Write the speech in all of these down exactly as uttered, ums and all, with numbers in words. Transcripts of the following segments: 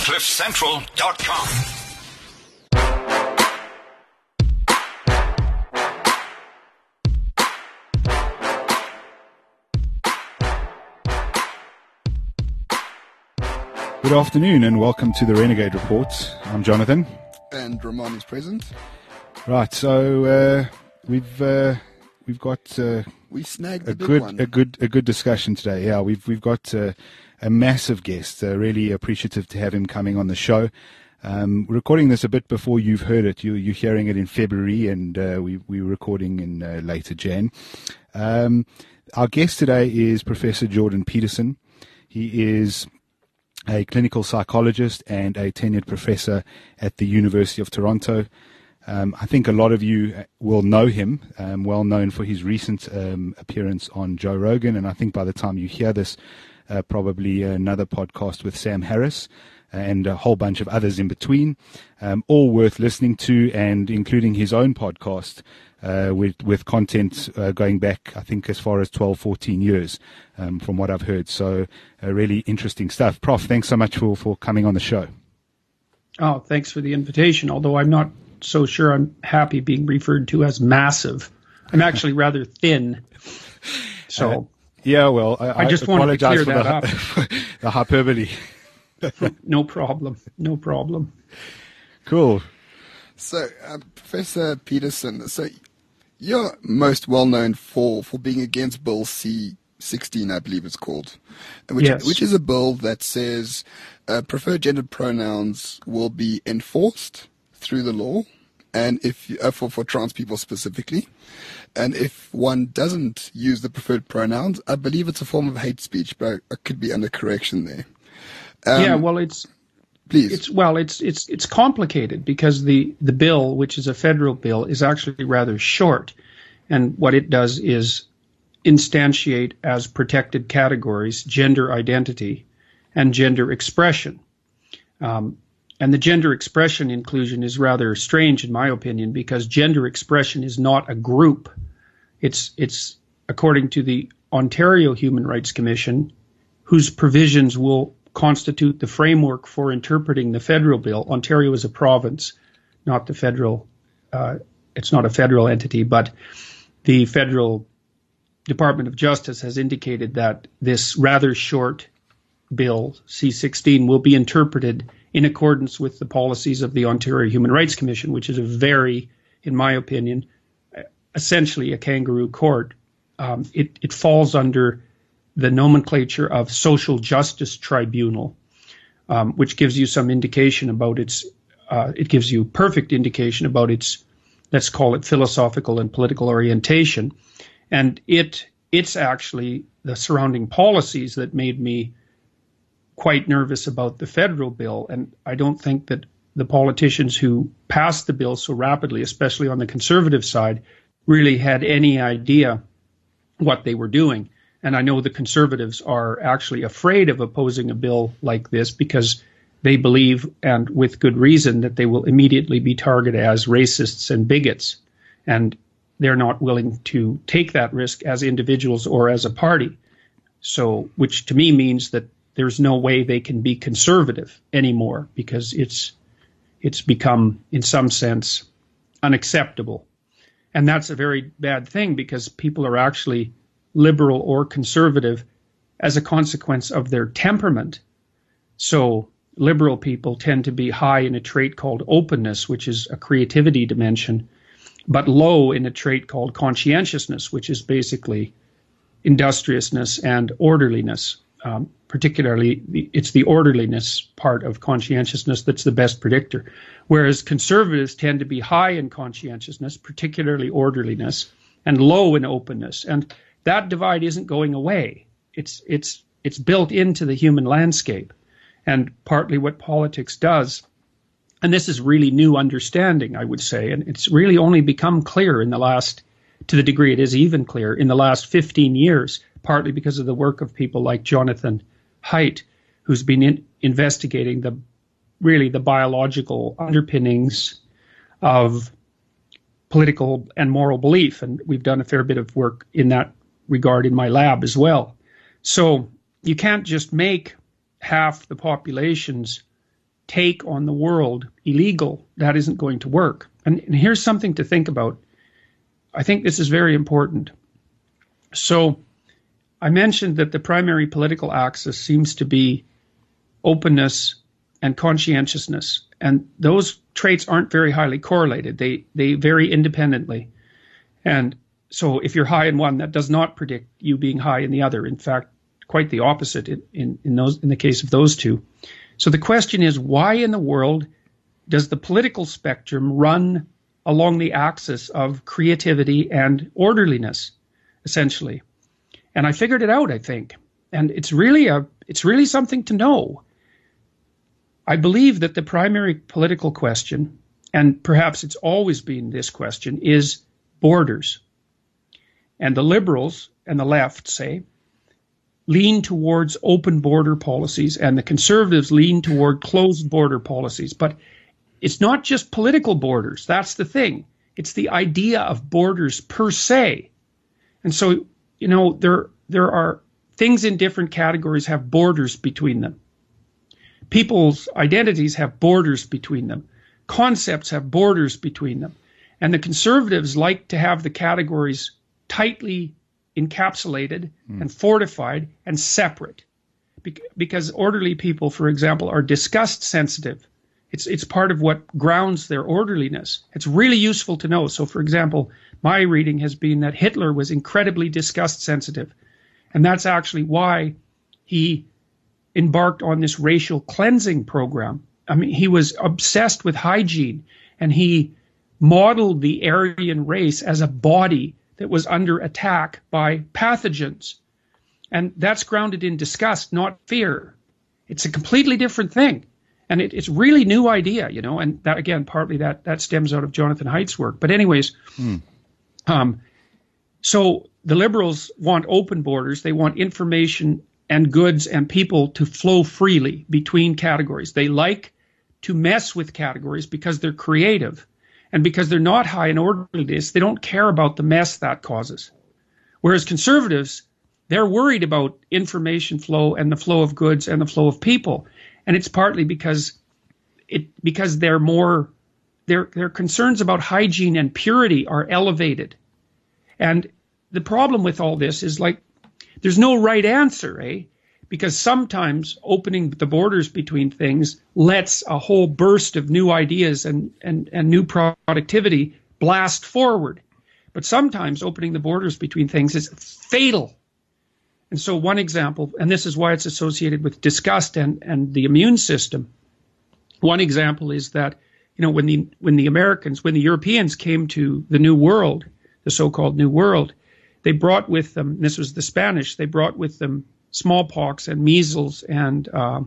cliff central dot com. Good afternoon and welcome to the Renegade Report. I'm Jonathan. And Ramon is present. Right, so uh, we've uh, we've got uh, we snagged the a big good one. a good a good discussion today. Yeah, we've we've got uh, a massive guest. Uh, really appreciative to have him coming on the show. Um, we're recording this a bit before you've heard it. You, you're hearing it in February, and uh, we we're recording in uh, later Jan. Um, our guest today is Professor Jordan Peterson. He is a clinical psychologist and a tenured professor at the University of Toronto. Um, I think a lot of you will know him, um, well known for his recent um, appearance on Joe Rogan, and I think by the time you hear this, uh, probably another podcast with Sam Harris and a whole bunch of others in between, um, all worth listening to, and including his own podcast uh, with with content uh, going back, I think, as far as twelve, fourteen years, um, from what I've heard. So uh, really interesting stuff. Prof, thanks so much for, for coming on the show. Oh, thanks for the invitation, although I'm not so sure I'm happy being referred to as massive. I'm actually rather thin. So uh, yeah, well, I, I just I wanted to clear for that the, up. the hyperbole. No problem. No problem. Cool. So, uh, Professor Peterson, so you're most well known for, for being against Bill C sixteen, I believe it's called, which, Yes. which is a bill that says uh, preferred gendered pronouns will be enforced through the law, and if uh, for for trans people specifically, and if one doesn't use the preferred pronouns, I believe it's a form of hate speech, but I, I could be under correction there. Um, yeah, well, it's please. it's well, it's it's it's complicated because the the bill, which is a federal bill, is actually rather short, and what it does is instantiate as protected categories gender identity and gender expression. Um, and the gender expression inclusion is rather strange, in my opinion, because gender expression is not a group. It's it's according to the Ontario Human Rights Commission, whose provisions will constitute the framework for interpreting the federal bill. Ontario is a province, not the federal. Uh, it's not a federal entity, but the federal Department of Justice has indicated that this rather short bill, C sixteen, will be interpreted in accordance with the policies of the Ontario Human Rights Commission, which is a very, in my opinion, essentially a kangaroo court. Um, it, it falls under the nomenclature of Social Justice Tribunal, um, which gives you some indication about its, uh, it gives you perfect indication about its, let's call it philosophical and political orientation. And it it's actually the surrounding policies that made me quite nervous about the federal bill. And I don't think that the politicians who passed the bill so rapidly, especially on the conservative side, really had any idea what they were doing. And I know the conservatives are actually afraid of opposing a bill like this because they believe, and with good reason, that they will immediately be targeted as racists and bigots. And they're not willing to take that risk as individuals or as a party. So, which to me means that there's no way they can be conservative anymore because it's it's become, in some sense, unacceptable. And that's a very bad thing because people are actually liberal or conservative as a consequence of their temperament. So liberal people tend to be high in a trait called openness, which is a creativity dimension, but low in a trait called conscientiousness, which is basically industriousness and orderliness. Um, particularly, the, it's the orderliness part of conscientiousness that's the best predictor. Whereas conservatives tend to be high in conscientiousness, particularly orderliness, and low in openness. And that divide isn't going away. It's it's it's built into the human landscape. And partly what politics does, and this is really new understanding, I would say, and it's really only become clear in the last, to the degree it is even clear, in the last fifteen years, partly because of the work of people like Jonathan Haidt, who's been in, investigating the really the biological underpinnings of political and moral belief. And we've done a fair bit of work in that regard in my lab as well. So you can't just make half the populations take on the world illegal, that isn't going to work. And, and here's something to think about. I think this is very important. So I mentioned that the primary political axis seems to be openness and conscientiousness. And those traits aren't very highly correlated. They they vary independently. And so if you're high in one, that does not predict you being high in the other. In fact, quite the opposite in, in, in those in the case of those two. So the question is, why in the world does the political spectrum run along the axis of creativity and orderliness, essentially? And I figured it out, I think. And it's really a it's really something to know. I believe that the primary political question, and perhaps it's always been this question, is borders. And the liberals and the left, say, lean towards open border policies, and the conservatives lean toward closed border policies. But it's not just political borders. That's the thing. It's the idea of borders per se. And so, you know, there there are things in different categories have borders between them. People's identities have borders between them. Concepts have borders between them. And the conservatives like to have the categories tightly encapsulated mm. and fortified and separate. Be- because orderly people, for example, are disgust sensitive. It's, it's part of what grounds their orderliness. It's really useful to know. So, for example, my reading has been that Hitler was incredibly disgust sensitive. And that's actually why he embarked on this racial cleansing program. I mean, he was obsessed with hygiene, and he modeled the Aryan race as a body that was under attack by pathogens. And that's grounded in disgust, not fear. It's a completely different thing. And it, it's really new idea, you know, and that, again, partly that, that stems out of Jonathan Haidt's work. But anyways, hmm. um, so the liberals want open borders. They want information and goods and people to flow freely between categories. They like to mess with categories because they're creative. And because they're not high in orderliness, they don't care about the mess that causes. Whereas conservatives, they're worried about information flow and the flow of goods and the flow of people. And it's partly because it because they're more their their concerns about hygiene and purity are elevated. And the problem with all this is, like, there's no right answer, eh? Because sometimes opening the borders between things lets a whole burst of new ideas and, and, and new productivity blast forward. But sometimes opening the borders between things is fatal. And so one example, and this is why it's associated with disgust and, and the immune system. One example is that, you know, when the when the Americans, when the Europeans came to the New World, the so-called New World, they brought with them, this was the Spanish, they brought with them smallpox and measles and uh,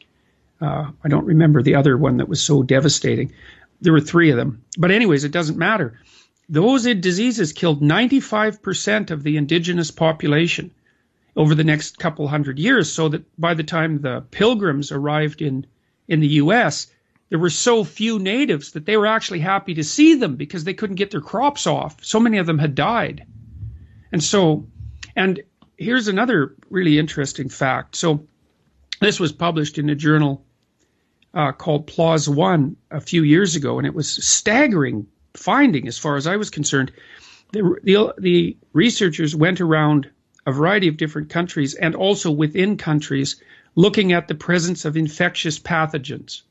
uh, I don't remember the other one that was so devastating. There were three of them. But anyways, it doesn't matter. Those diseases killed ninety-five percent of the indigenous population over the next couple hundred years, so that by the time the Pilgrims arrived in, in the U S, there were so few natives that they were actually happy to see them because they couldn't get their crops off. So many of them had died. And so, and here's another really interesting fact. So this was published in a journal uh, called PLOS One a few years ago, and it was a staggering finding as far as I was concerned. The, the, the researchers went around a variety of different countries and also within countries looking at the presence of infectious pathogens.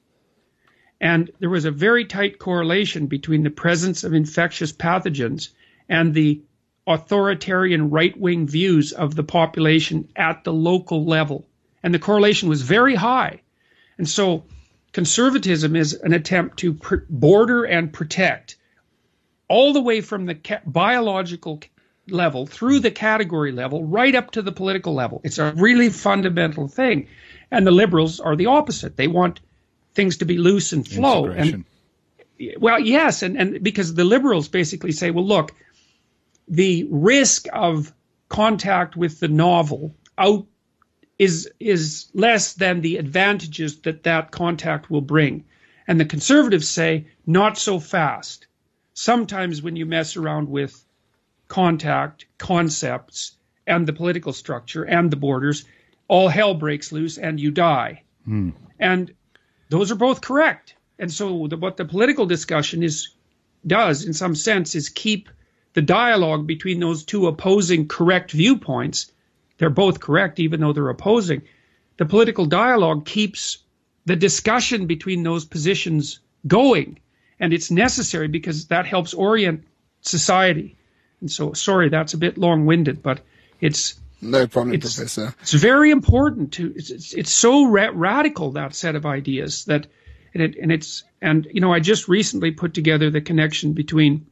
And there was a very tight correlation between the presence of infectious pathogens and the authoritarian right-wing views of the population at the local level. And the correlation was very high. And so conservatism is an attempt to pr- border and protect all the way from the ca- biological level through the category level right up to the political level. It's a really fundamental thing. And the liberals are the opposite. They want things to be loose and flow. And, well, yes, and, and because the liberals basically say, well, look, the risk of contact with the novel out is is less than the advantages that that contact will bring. And the conservatives say, not so fast. Sometimes when you mess around with contact, concepts, and the political structure and the borders, all hell breaks loose and you die. Mm. And those are both correct. And so the, what the political discussion is does, in some sense, is keep the dialogue between those two opposing correct viewpoints. They're both correct, even though they're opposing. The political dialogue keeps the discussion between those positions going. And it's necessary because that helps orient society. And so, sorry, that's a bit long-winded, but it's no problem, it's, Professor. It's very important to. It's it's, it's so ra- radical, that set of ideas, that and it and it's and you know I just recently put together the connection between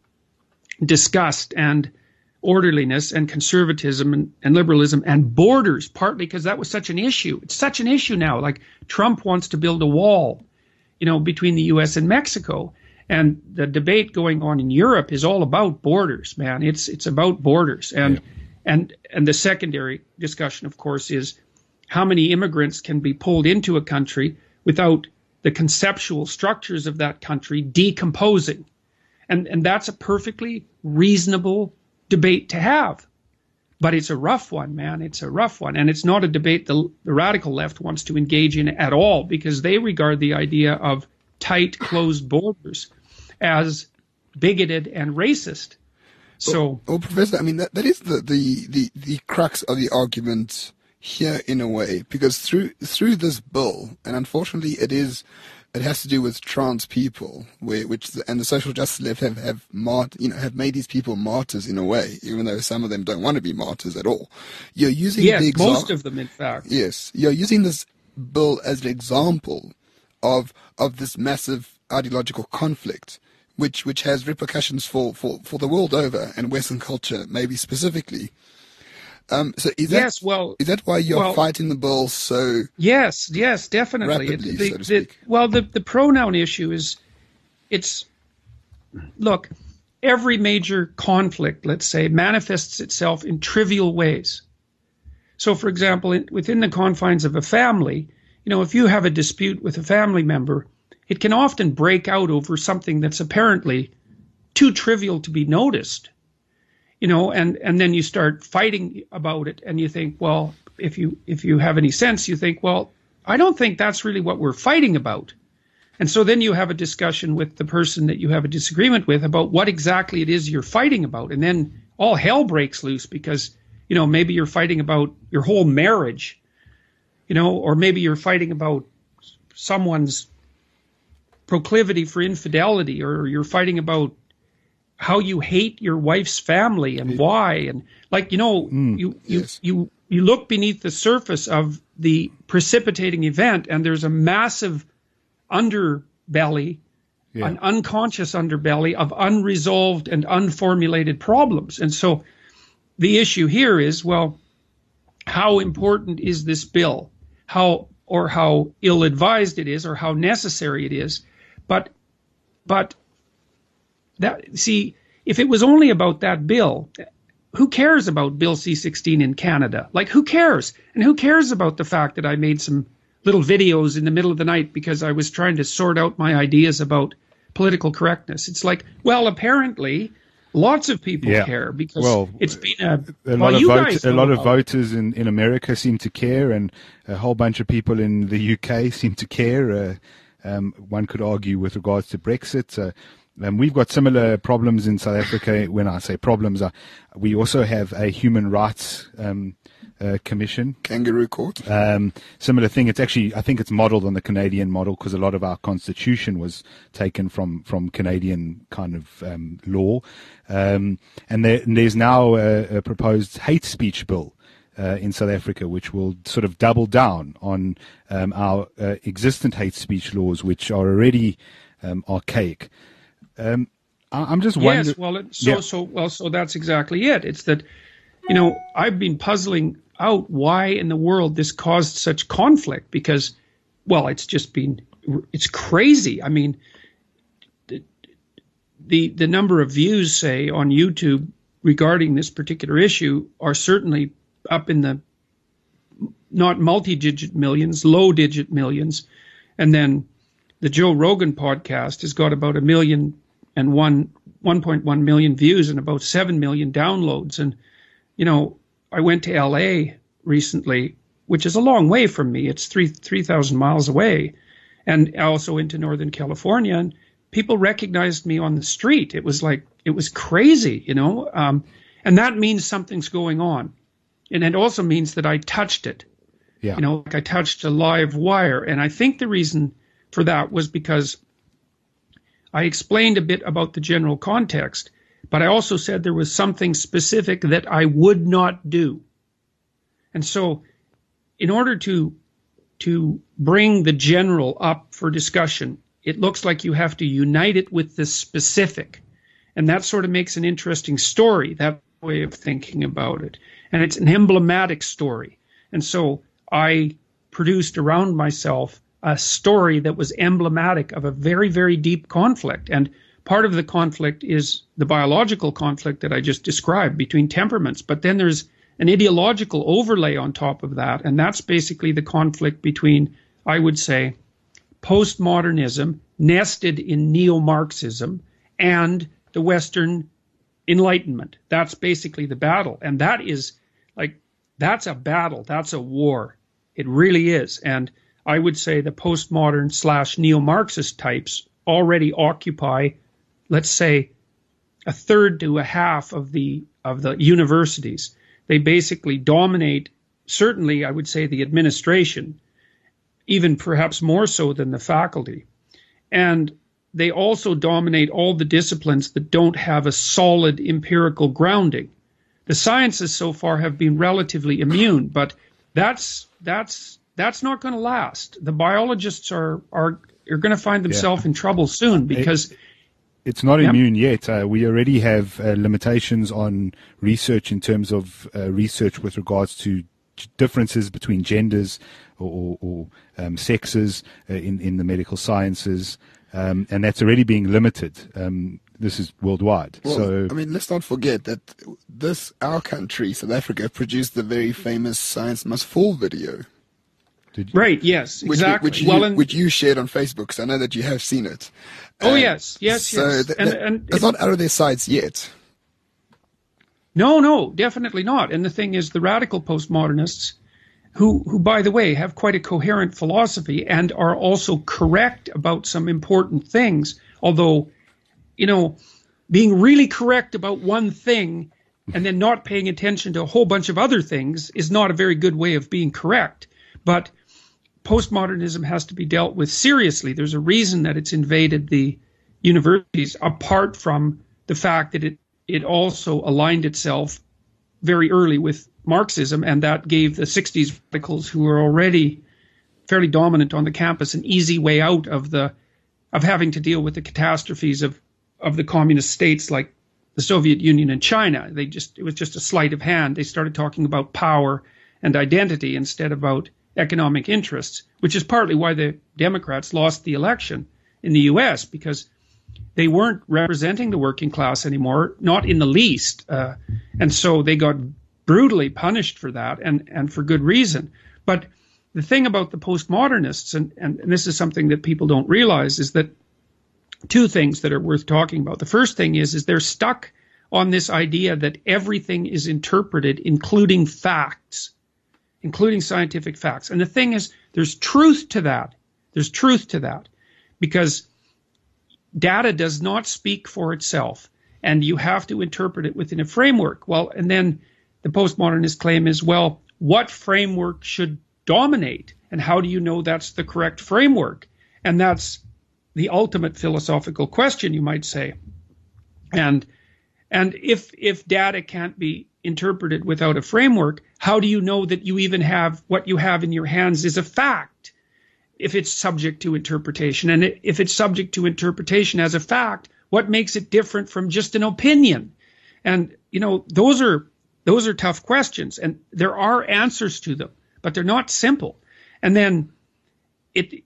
disgust and orderliness and conservatism and, and liberalism and borders, partly because that was such an issue. It's such an issue now. Like Trump wants to build a wall, you know, between the U S and Mexico. And the debate going on in Europe is all about borders, man. It's it's about borders. And yeah. and and the secondary discussion, of course, is how many immigrants can be pulled into a country without the conceptual structures of that country decomposing. And and that's a perfectly reasonable debate to have. But it's a rough one, man. It's a rough one. And it's not a debate the, the radical left wants to engage in at all, because they regard the idea of tight, closed borders as bigoted and racist. So, well, well Professor, I mean, that, that is the, the, the, the crux of the argument here in a way, because through through this bill, and unfortunately it is, it has to do with trans people, where, which the, and the social justice left have have mart, you know, have made these people martyrs in a way, even though some of them don't want to be martyrs at all. You're using yes, the exa- most of them, in fact. Yes, you're using this bill as an example of of this massive ideological conflict, which which has repercussions for, for, for the world over, and Western culture maybe specifically. Um, so is that, yes, well, is that why you're well, fighting the bill so yes, yes, definitely. rapidly, it, the, so to speak? The, well, the, the pronoun issue is, it's, look, every major conflict, let's say, manifests itself in trivial ways. So, for example, in, within the confines of a family, you know, if you have a dispute with a family member, it can often break out over something that's apparently too trivial to be noticed. You know, and, and then you start fighting about it, and you think, well, if you if you have any sense, you think, well, I don't think that's really what we're fighting about. And so then you have a discussion with the person that you have a disagreement with about what exactly it is you're fighting about. And then all hell breaks loose because, you know, maybe you're fighting about your whole marriage, you know, or maybe you're fighting about someone's proclivity for infidelity, or you're fighting about how you hate your wife's family and why, and like, you know, mm, you, you, yes. you, you look beneath the surface of the precipitating event, and there's a massive underbelly, yeah. an unconscious underbelly of unresolved and unformulated problems. And so the issue here is, well, how important is this bill? How, or how ill-advised it is, or how necessary it is. But, but, That, see, if it was only about that bill, who cares about Bill C sixteen in Canada? Like, who cares? And who cares about the fact that I made some little videos in the middle of the night because I was trying to sort out my ideas about political correctness? It's like, well, apparently lots of people yeah. care, because well, it's been a, a well, lot of you vote, guys a lot of about. voters in, in America seem to care, and a whole bunch of people in the U K seem to care. Uh, um, one could argue with regards to Brexit. Uh, Um, we've got similar problems in South Africa. When I say problems, uh, we also have a human rights um, uh, commission. Kangaroo court. Um, similar thing. It's actually, I think it's modeled on the Canadian model, because a lot of our constitution was taken from, from Canadian kind of um, law. Um, and, there, and there's now a, a proposed hate speech bill Uh, in South Africa, which will sort of double down on um, our uh, existent hate speech laws, which are already um, archaic. Um, I'm just wondering. Yes, well, it, so yeah. so well, so that's exactly it. It's that, you know, I've been puzzling out why in the world this caused such conflict, because, well, it's just been, it's crazy. I mean, the the, the number of views, say, on YouTube regarding this particular issue are certainly up in the not multi-digit millions, low-digit millions, and then the Joe Rogan podcast has got about a million and one, one point one million views and about seven million downloads. And, you know, I went to L A recently, which is a long way from me. It's three, three thousand miles away. and also into Northern California. And people recognized me on the street. It was like, it was crazy, you know, um, and that means something's going on. And it also means that I touched it. Yeah. You know, like I touched a live wire. And I think the reason for that was because I explained a bit about the general context, but I also said there was something specific that I would not do. And so in order to to bring the general up for discussion, it looks like you have to unite it with the specific. And that sort of makes an interesting story, that way of thinking about it. And it's an emblematic story. And so I produced around myself a story that was emblematic of a very, very deep conflict. And part of the conflict is the biological conflict that I just described between temperaments. But then there's an ideological overlay on top of that. And that's basically the conflict between, I would say, postmodernism nested in neo-Marxism and the Western Enlightenment. That's basically the battle. And that is like, that's a battle. That's a war. It really is. And I would say the postmodern slash neo-Marxist types already occupy, let's say, a third to a half of the of the universities. They basically dominate, certainly I would say, the administration, even perhaps more so than the faculty. And they also dominate all the disciplines that don't have a solid empirical grounding. The sciences so far have been relatively immune, but that's that's that's not going to last. The biologists are are are going to find themselves yeah. in trouble soon because it, it's not yeah. immune yet. Uh, we already have uh, limitations on research in terms of uh, research with regards to differences between genders or, or, or um, sexes uh, in in the medical sciences, um, and that's already being limited. Um, this is worldwide. Well, so I mean, let's not forget that this our country, South Africa, produced the very famous "Science Must Fall" video. Did you? Right, yes, Which, exactly. which, you, well, and, which you shared on Facebook, so I know that you have seen it. oh, Um, yes, yes, so yes. th- and, th- and it's it, not out of their sights yet. No, no, definitely not. And the thing is, the radical postmodernists, who, who, by the way, have quite a coherent philosophy and are also correct about some important things, although, you know, being really correct about one thing and then not paying attention to a whole bunch of other things is not a very good way of being correct. But postmodernism has to be dealt with seriously. There's a reason that it's invaded the universities, apart from the fact that it, it also aligned itself very early with Marxism, and that gave the sixties radicals, who were already fairly dominant on the campus, an easy way out of the of having to deal with the catastrophes of, of the communist states like the Soviet Union and China. They just it was just a sleight of hand. They started talking about power and identity instead about economic interests, which is partly why the Democrats lost the election in the U S, because they weren't representing the working class anymore, not in the least. Uh, and so they got brutally punished for that, and, and for good reason. But the thing about the postmodernists, and, and, and this is something that people don't realize, is that two things that are worth talking about. The first thing is, is they're stuck on this idea that everything is interpreted, including facts, including scientific facts. And the thing is, there's truth to that. There's truth to that, because data does not speak for itself, and you have to interpret it within a framework. Well, and then the postmodernist claim is, well, what framework should dominate, and how do you know that's the correct framework? And that's the ultimate philosophical question, you might say. And and if if data can't be interpreted without a framework, how do you know that you even have what you have in your hands is a fact, if it's subject to interpretation? And if it's subject to interpretation as a fact, what makes it different from just an opinion? And, you know, those are those are tough questions, and there are answers to them, but they're not simple. And then it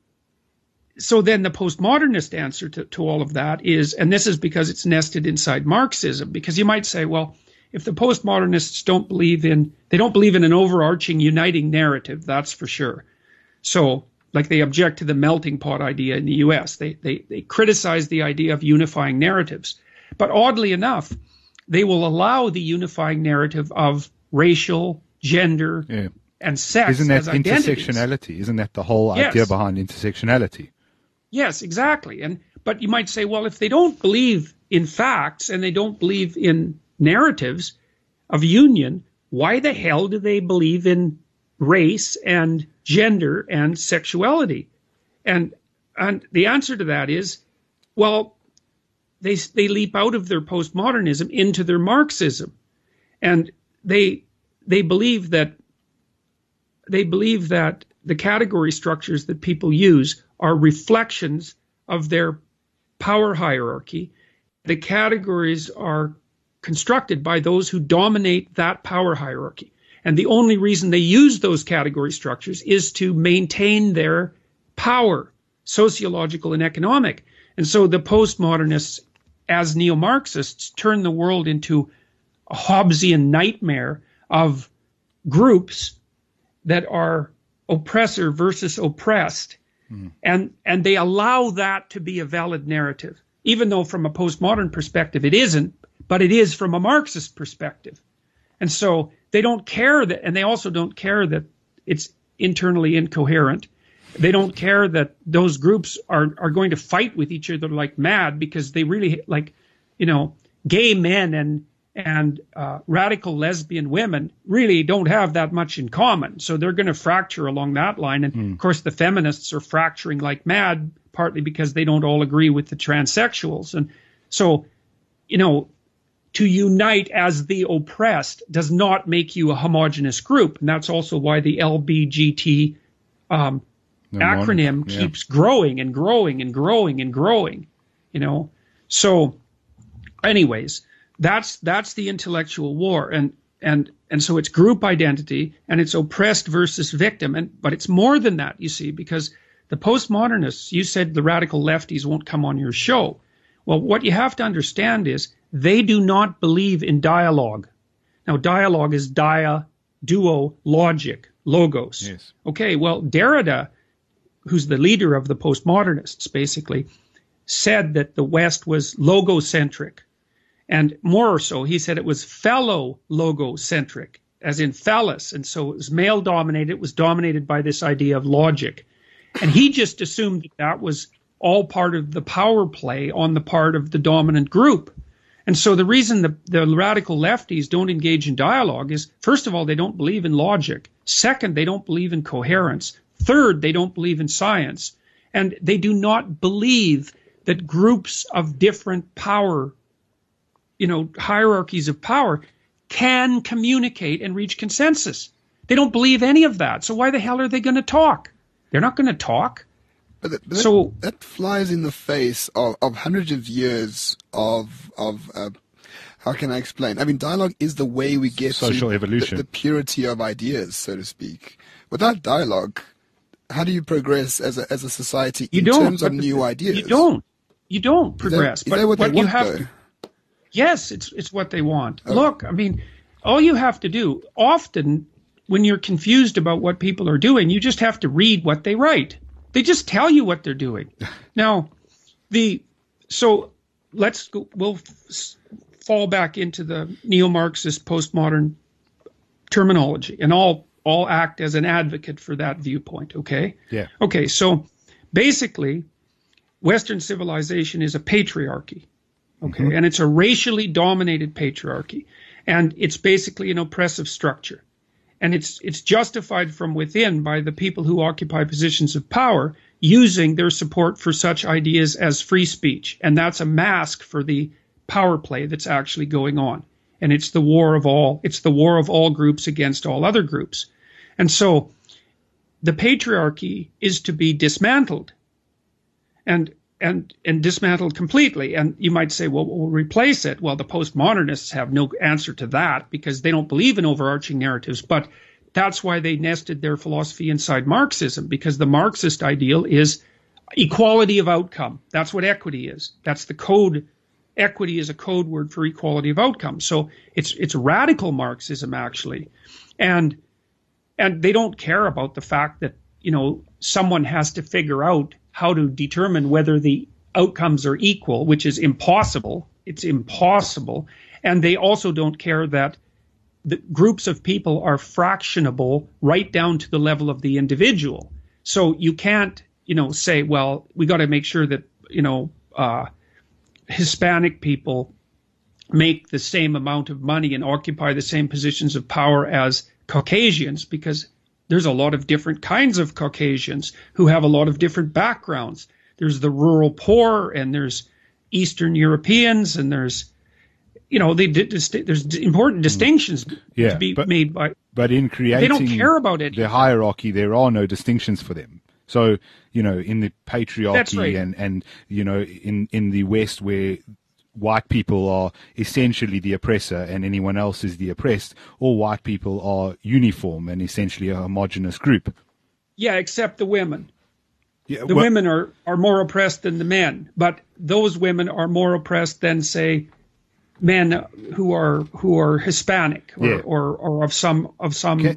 so then the postmodernist answer to, to all of that is, and this is because it's nested inside Marxism, because you might say, well, if the postmodernists don't believe in, they don't believe in an overarching uniting narrative, that's for sure. So, like, they object to the melting pot idea in the U S. They, they, they criticize the idea of unifying narratives. But oddly enough, they will allow the unifying narrative of racial, gender, yeah. and sex Isn't that as identities. intersectionality? Isn't that the whole Yes. idea behind intersectionality? Yes, exactly. And but you might say, well, if they don't believe in facts and they don't believe in narratives of union, why the hell do they believe in race and gender and sexuality? And and the answer to that is, well, they they leap out of their postmodernism into their Marxism, and they they believe that they believe that the category structures that people use are reflections of their power hierarchy. The categories are constructed by those who dominate that power hierarchy. And the only reason they use those category structures is to maintain their power, sociological and economic. And so the postmodernists, as neo-Marxists, turn the world into a Hobbesian nightmare of groups that are oppressor versus oppressed. Mm. And, and they allow that to be a valid narrative, even though from a postmodern perspective it isn't, but it is from a Marxist perspective. And so they don't care that, and they also don't care that it's internally incoherent. They don't care that those groups are, are going to fight with each other like mad, because they really, like, you know, gay men and and uh, radical lesbian women really don't have that much in common. So they're going to fracture along that line. And mm. of course, the feminists are fracturing like mad, partly because they don't all agree with the transsexuals. And so, you know, to unite as the oppressed does not make you a homogenous group. And that's also why the L B G T um, acronym yeah. keeps growing and growing and growing and growing, you know. So anyways, that's that's the intellectual war. And and and so it's group identity, and it's oppressed versus victim. And but it's more than that, you see, because the postmodernists, you said the radical lefties won't come on your show. Well, what you have to understand is they do not believe in dialogue. Now, dialogue is dia, duo, logic, logos. Yes. Okay, well, Derrida, who's the leader of the postmodernists, basically, said that the West was logocentric. And more so, he said it was fellow logocentric, as in phallus. And so it was male-dominated. It was dominated by this idea of logic. And he just assumed that that was all part of the power play on the part of the dominant group. And so the reason the, the radical lefties don't engage in dialogue is, first of all, they don't believe in logic. Second, they don't believe in coherence. Third, they don't believe in science. And they do not believe that groups of different power, you know, hierarchies of power can communicate and reach consensus. They don't believe any of that. So why the hell are they going to talk? They're not going to talk. But, that, but so that, that flies in the face of, of hundreds of years of of uh, how can I explain? I mean, dialogue is the way we get social to evolution, the, the purity of ideas, so to speak. Without dialogue, how do you progress as a as a society you in don't, terms of new ideas? You don't. You don't progress. Is that, is but that what, what they you want, have though? to, yes, it's it's what they want. Oh. Look, I mean, all you have to do often when you're confused about what people are doing, you just have to read what they write. They just tell you what they're doing. Now, the so let's go, we'll f- fall back into the neo-Marxist postmodern terminology, and I'll I'll act as an advocate for that viewpoint. Okay. Yeah. Okay. So basically, Western civilization is a patriarchy. Okay, mm-hmm. And it's a racially dominated patriarchy, and it's basically an oppressive structure. And it's it's justified from within by the people who occupy positions of power using their support for such ideas as free speech. And that's a mask for the power play that's actually going on. And it's the war of all, it's the war of all groups against all other groups. And so the patriarchy is to be dismantled and and and dismantled completely. And you might say, well, we'll replace it. Well, the postmodernists have no answer to that because they don't believe in overarching narratives. But that's why they nested their philosophy inside Marxism, because the Marxist ideal is equality of outcome. That's what equity is. That's the code. Equity is a code word for equality of outcome. So it's it's radical Marxism, actually. And and they don't care about the fact that, you know, someone has to figure out how to determine whether the outcomes are equal, which is impossible. It's impossible. And they also don't care that the groups of people are fractionable right down to the level of the individual. So you can't, you know, say, well, we got to make sure that, you know, uh, Hispanic people make the same amount of money and occupy the same positions of power as Caucasians, because there's a lot of different kinds of Caucasians who have a lot of different backgrounds. There's the rural poor, and there's Eastern Europeans, and there's, you know, they did, there's important distinctions yeah, to be but, made by. But in creating they don't care about it. The hierarchy, there are no distinctions for them. So, you know, in the patriarchy right. and, and, you know, in, in the West where white people are essentially the oppressor and anyone else is the oppressed, all white people are uniform and essentially a homogenous group. Yeah, except the women. Yeah, the well, women are, are more oppressed than the men, but those women are more oppressed than, say, men who are who are Hispanic or, yeah. or, or of some of some Can,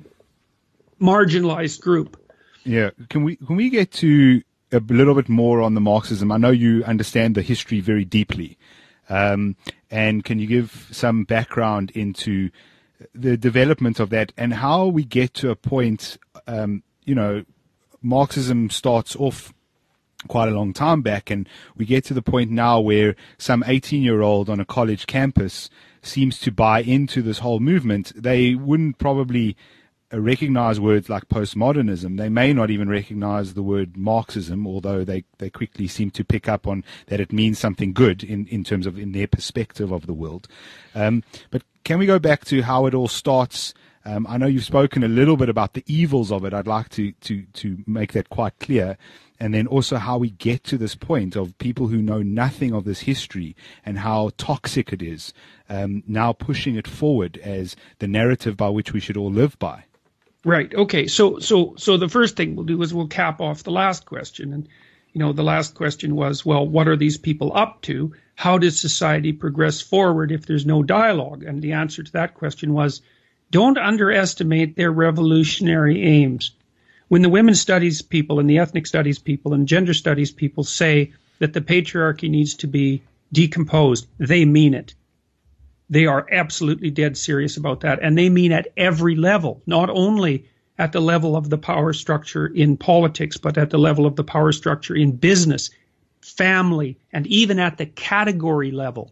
marginalized group. Yeah, can we can we get to a little bit more on the Marxism? I know you understand the history very deeply, um, and can you give some background into the development of that and how we get to a point? Um, you know, Marxism starts off quite a long time back, and we get to the point now where some eighteen-year-old on a college campus seems to buy into this whole movement. They wouldn't probably recognize words like postmodernism. They may not even recognize the word Marxism, although they, they quickly seem to pick up on that it means something good in, in terms of in their perspective of the world. Um, but can we go back to how it all starts? Um, I know you've spoken a little bit about the evils of it. I'd like to, to, to make that quite clear. And then also how we get to this point of people who know nothing of this history and how toxic it is, um, now pushing it forward as the narrative by which we should all live by. Right. Okay. So, so, so the first thing we'll do is we'll cap off the last question. And, you know, the last question was, well, what are these people up to? How does society progress forward if there's no dialogue? And the answer to that question was, don't underestimate their revolutionary aims. When the women's studies people and the ethnic studies people and gender studies people say that the patriarchy needs to be decomposed, they mean it. They are absolutely dead serious about that. And they mean at every level, not only at the level of the power structure in politics, but at the level of the power structure in business, family, and even at the category level.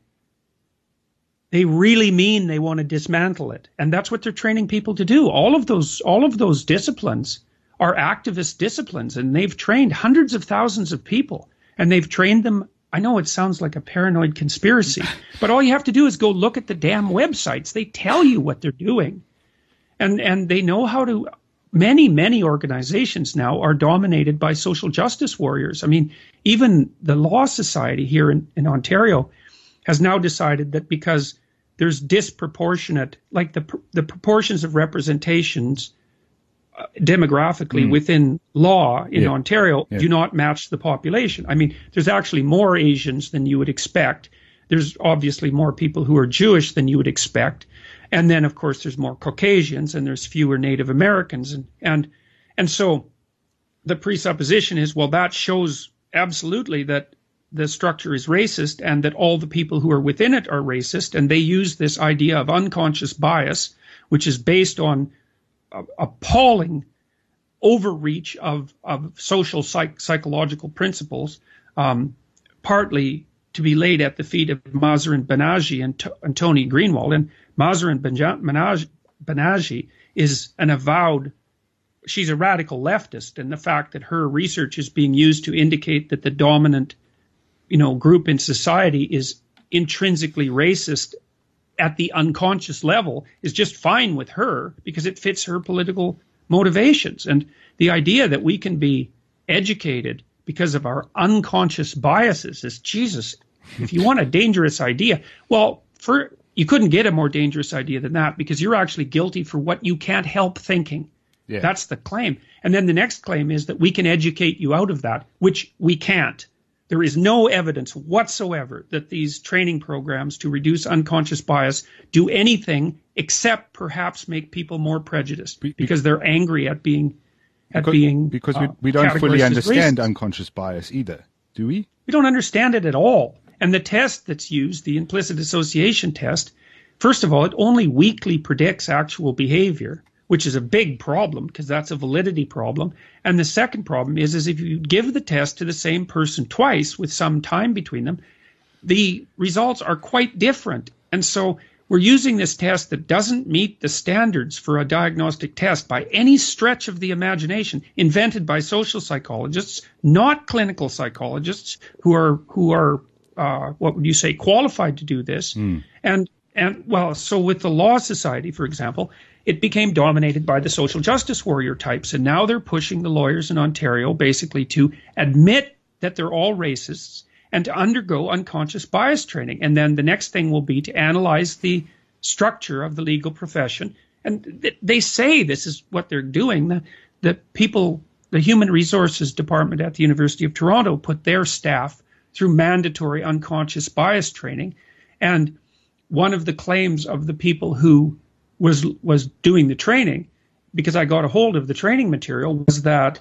They really mean they want to dismantle it. And that's what they're training people to do. All of those, all of those disciplines are activist disciplines, and they've trained hundreds of thousands of people, and they've trained them. I know it sounds like a paranoid conspiracy, but all you have to do is go look at the damn websites. They tell you what they're doing. And and they know how to, many, many organizations now are dominated by social justice warriors. I mean, even the Law Society here in, in Ontario has now decided that because there's disproportionate, like the the proportions of representations uh, demographically mm. within law in yeah. Ontario yeah. do not match the population. I mean, there's actually more Asians than you would expect. There's obviously more people who are Jewish than you would expect. And then, of course, there's more Caucasians and there's fewer Native Americans. And, and, and so the presupposition is, well, that shows absolutely that the structure is racist and that all the people who are within it are racist. And they use this idea of unconscious bias, which is based on a, appalling overreach of, of social psych, psychological principles, um, partly to be laid at the feet of Mahzarin Banaji and, and Tony Greenwald. And Mahzarin Banaji is an avowed, she's a radical leftist, and the fact that her research is being used to indicate that the dominant, you know, group in society is intrinsically racist at the unconscious level is just fine with her because it fits her political motivations. And the idea that we can be educated because of our unconscious biases is, Jesus, if you want a dangerous idea, well, for you couldn't get a more dangerous idea than that, because you're actually guilty for what you can't help thinking. Yeah. That's the claim. And then the next claim is that we can educate you out of that, which we can't. There is no evidence whatsoever that these training programs to reduce unconscious bias do anything except perhaps make people more prejudiced be, because they're angry at being at because, being because uh, we, we don't fully understand racist. Unconscious bias either, do we? We don't understand it at all. And the test that's used, the implicit association test, first of all, it only weakly predicts actual behavior, which is a big problem because that's a validity problem. And the second problem is, is if you give the test to the same person twice with some time between them, the results are quite different. And so we're using this test that doesn't meet the standards for a diagnostic test by any stretch of the imagination, invented by social psychologists, not clinical psychologists who are who are uh, what would you say, qualified to do this. Mm. And and well, so with the Law Society, for example, it became dominated by the social justice warrior types, and now they're pushing the lawyers in Ontario basically to admit that they're all racists and to undergo unconscious bias training. And then the next thing will be to analyze the structure of the legal profession. And th- they say this is what they're doing. The, the people, the Human Resources Department at the University of Toronto put their staff through mandatory unconscious bias training. And one of the claims of the people who was was doing the training, because I got a hold of the training material, was that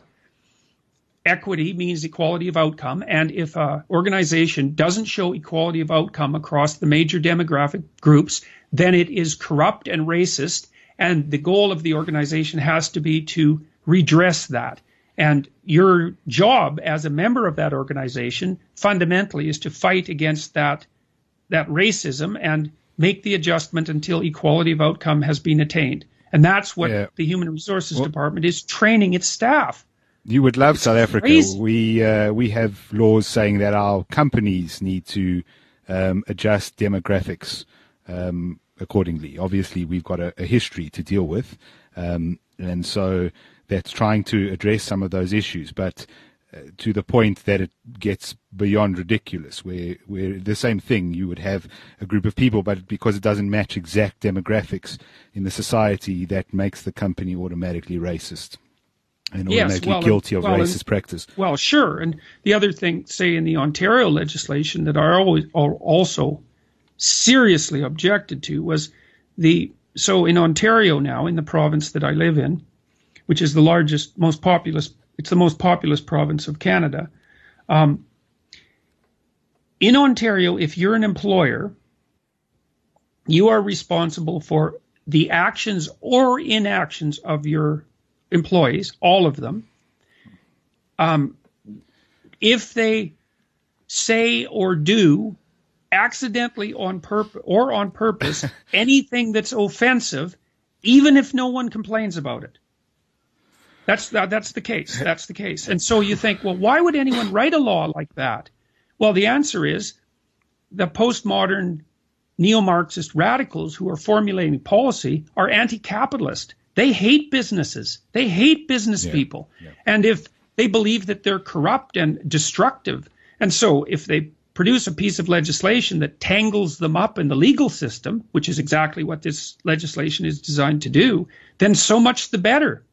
equity means equality of outcome, and if an organization doesn't show equality of outcome across the major demographic groups, then it is corrupt and racist, and the goal of the organization has to be to redress that. And your job as a member of that organization fundamentally is to fight against that, that racism and make the adjustment until equality of outcome has been attained. And that's what yeah. the Human Resources well, Department is training its staff. You would love it's South Africa. Crazy. We uh, we have laws saying that our companies need to um, adjust demographics um, accordingly. Obviously, we've got a, a history to deal with, um, and so that's trying to address some of those issues. But uh, to the point that it gets beyond ridiculous, where where the same thing, you would have a group of people, but because it doesn't match exact demographics in the society, that makes the company automatically racist. And automatically yes, well, guilty of well, racist and, practice. Well, sure. And the other thing, say, in the Ontario legislation that I always are also seriously objected to was the, so in Ontario now, in the province that I live in, which is the largest, most populous, it's the most populous province of Canada. Um, in Ontario, if you're an employer, you are responsible for the actions or inactions of your employees, all of them. Um, if they say or do accidentally on purpose or on purpose anything that's offensive, even if no one complains about it. That's that, that's the case. That's the case. And so you think, well, why would anyone write a law like that? Well, the answer is the postmodern neo-Marxist radicals who are formulating policy are anti-capitalist. They hate businesses. They hate business yeah, people. Yeah. And if they believe that they're corrupt and destructive, and so if they produce a piece of legislation that tangles them up in the legal system, which is exactly what this legislation is designed to do, then so much the better.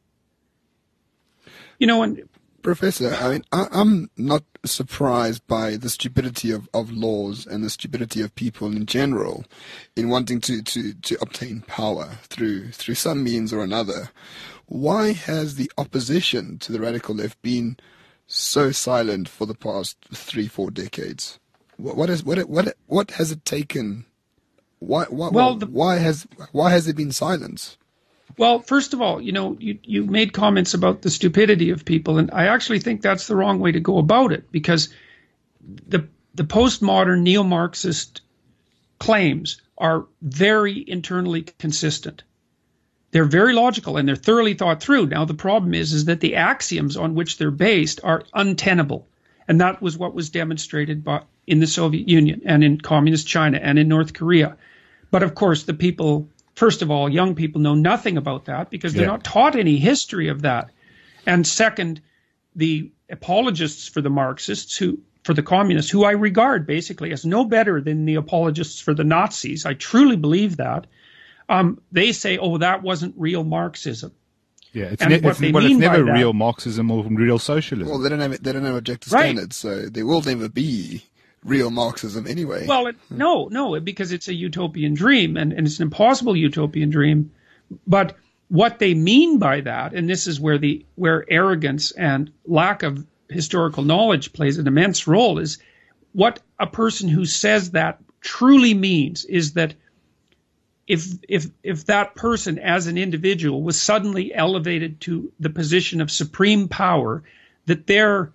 You know, and Professor, I mean, I, I'm not surprised by the stupidity of, of laws and the stupidity of people in general in wanting to, to, to obtain power through through some means or another. Why has the opposition to the radical left been so silent for the past three, four decades? What, what has what what what has it taken? Why why well, the, why has why has there been silence? Well, first of all, you know, you, you made comments about the stupidity of people, and I actually think that's the wrong way to go about it, because the the postmodern neo-Marxist claims are very internally consistent. They're very logical and they're thoroughly thought through. Now, the problem is, is that the axioms on which they're based are untenable, and that was what was demonstrated by, in the Soviet Union and in communist China and in North Korea. But of course, the people... First of all, young people know nothing about that because they're yeah. not taught any history of that. And second, the apologists for the Marxists, who for the communists, who I regard basically as no better than the apologists for the Nazis, I truly believe that, um, they say, oh, that wasn't real Marxism. Yeah, it's, ne- it's, well, it's never that, real Marxism or real socialism. Well, they don't have, they don't have objective right. standards, so they will never be real Marxism anyway. Well, it, no, no, because it's a utopian dream, and, and it's an impossible utopian dream. But what they mean by that, and this is where the where arrogance and lack of historical knowledge plays an immense role, is what a person who says that truly means is that if if if that person as an individual was suddenly elevated to the position of supreme power, that their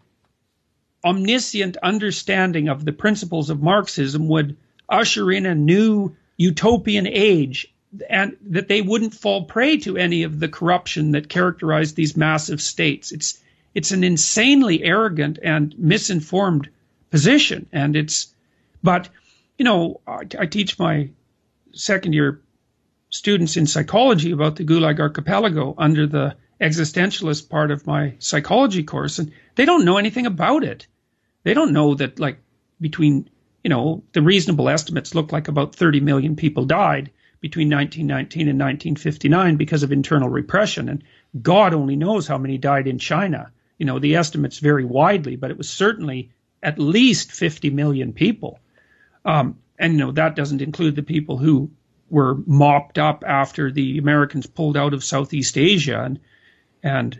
omniscient understanding of the principles of Marxism would usher in a new utopian age, and that they wouldn't fall prey to any of the corruption that characterized these massive states. It's it's an insanely arrogant and misinformed position, and it's but you know I, I teach my second year students in psychology about the Gulag Archipelago under the existentialist part of my psychology course, and they don't know anything about it. They don't know that, like, between, you know, the reasonable estimates look like about thirty million people died between nineteen nineteen and nineteen fifty-nine because of internal repression, and God only knows how many died in China. You know, the estimates vary widely, but it was certainly at least fifty million people. Um, and, you know, that doesn't include the people who were mopped up after the Americans pulled out of Southeast Asia, and and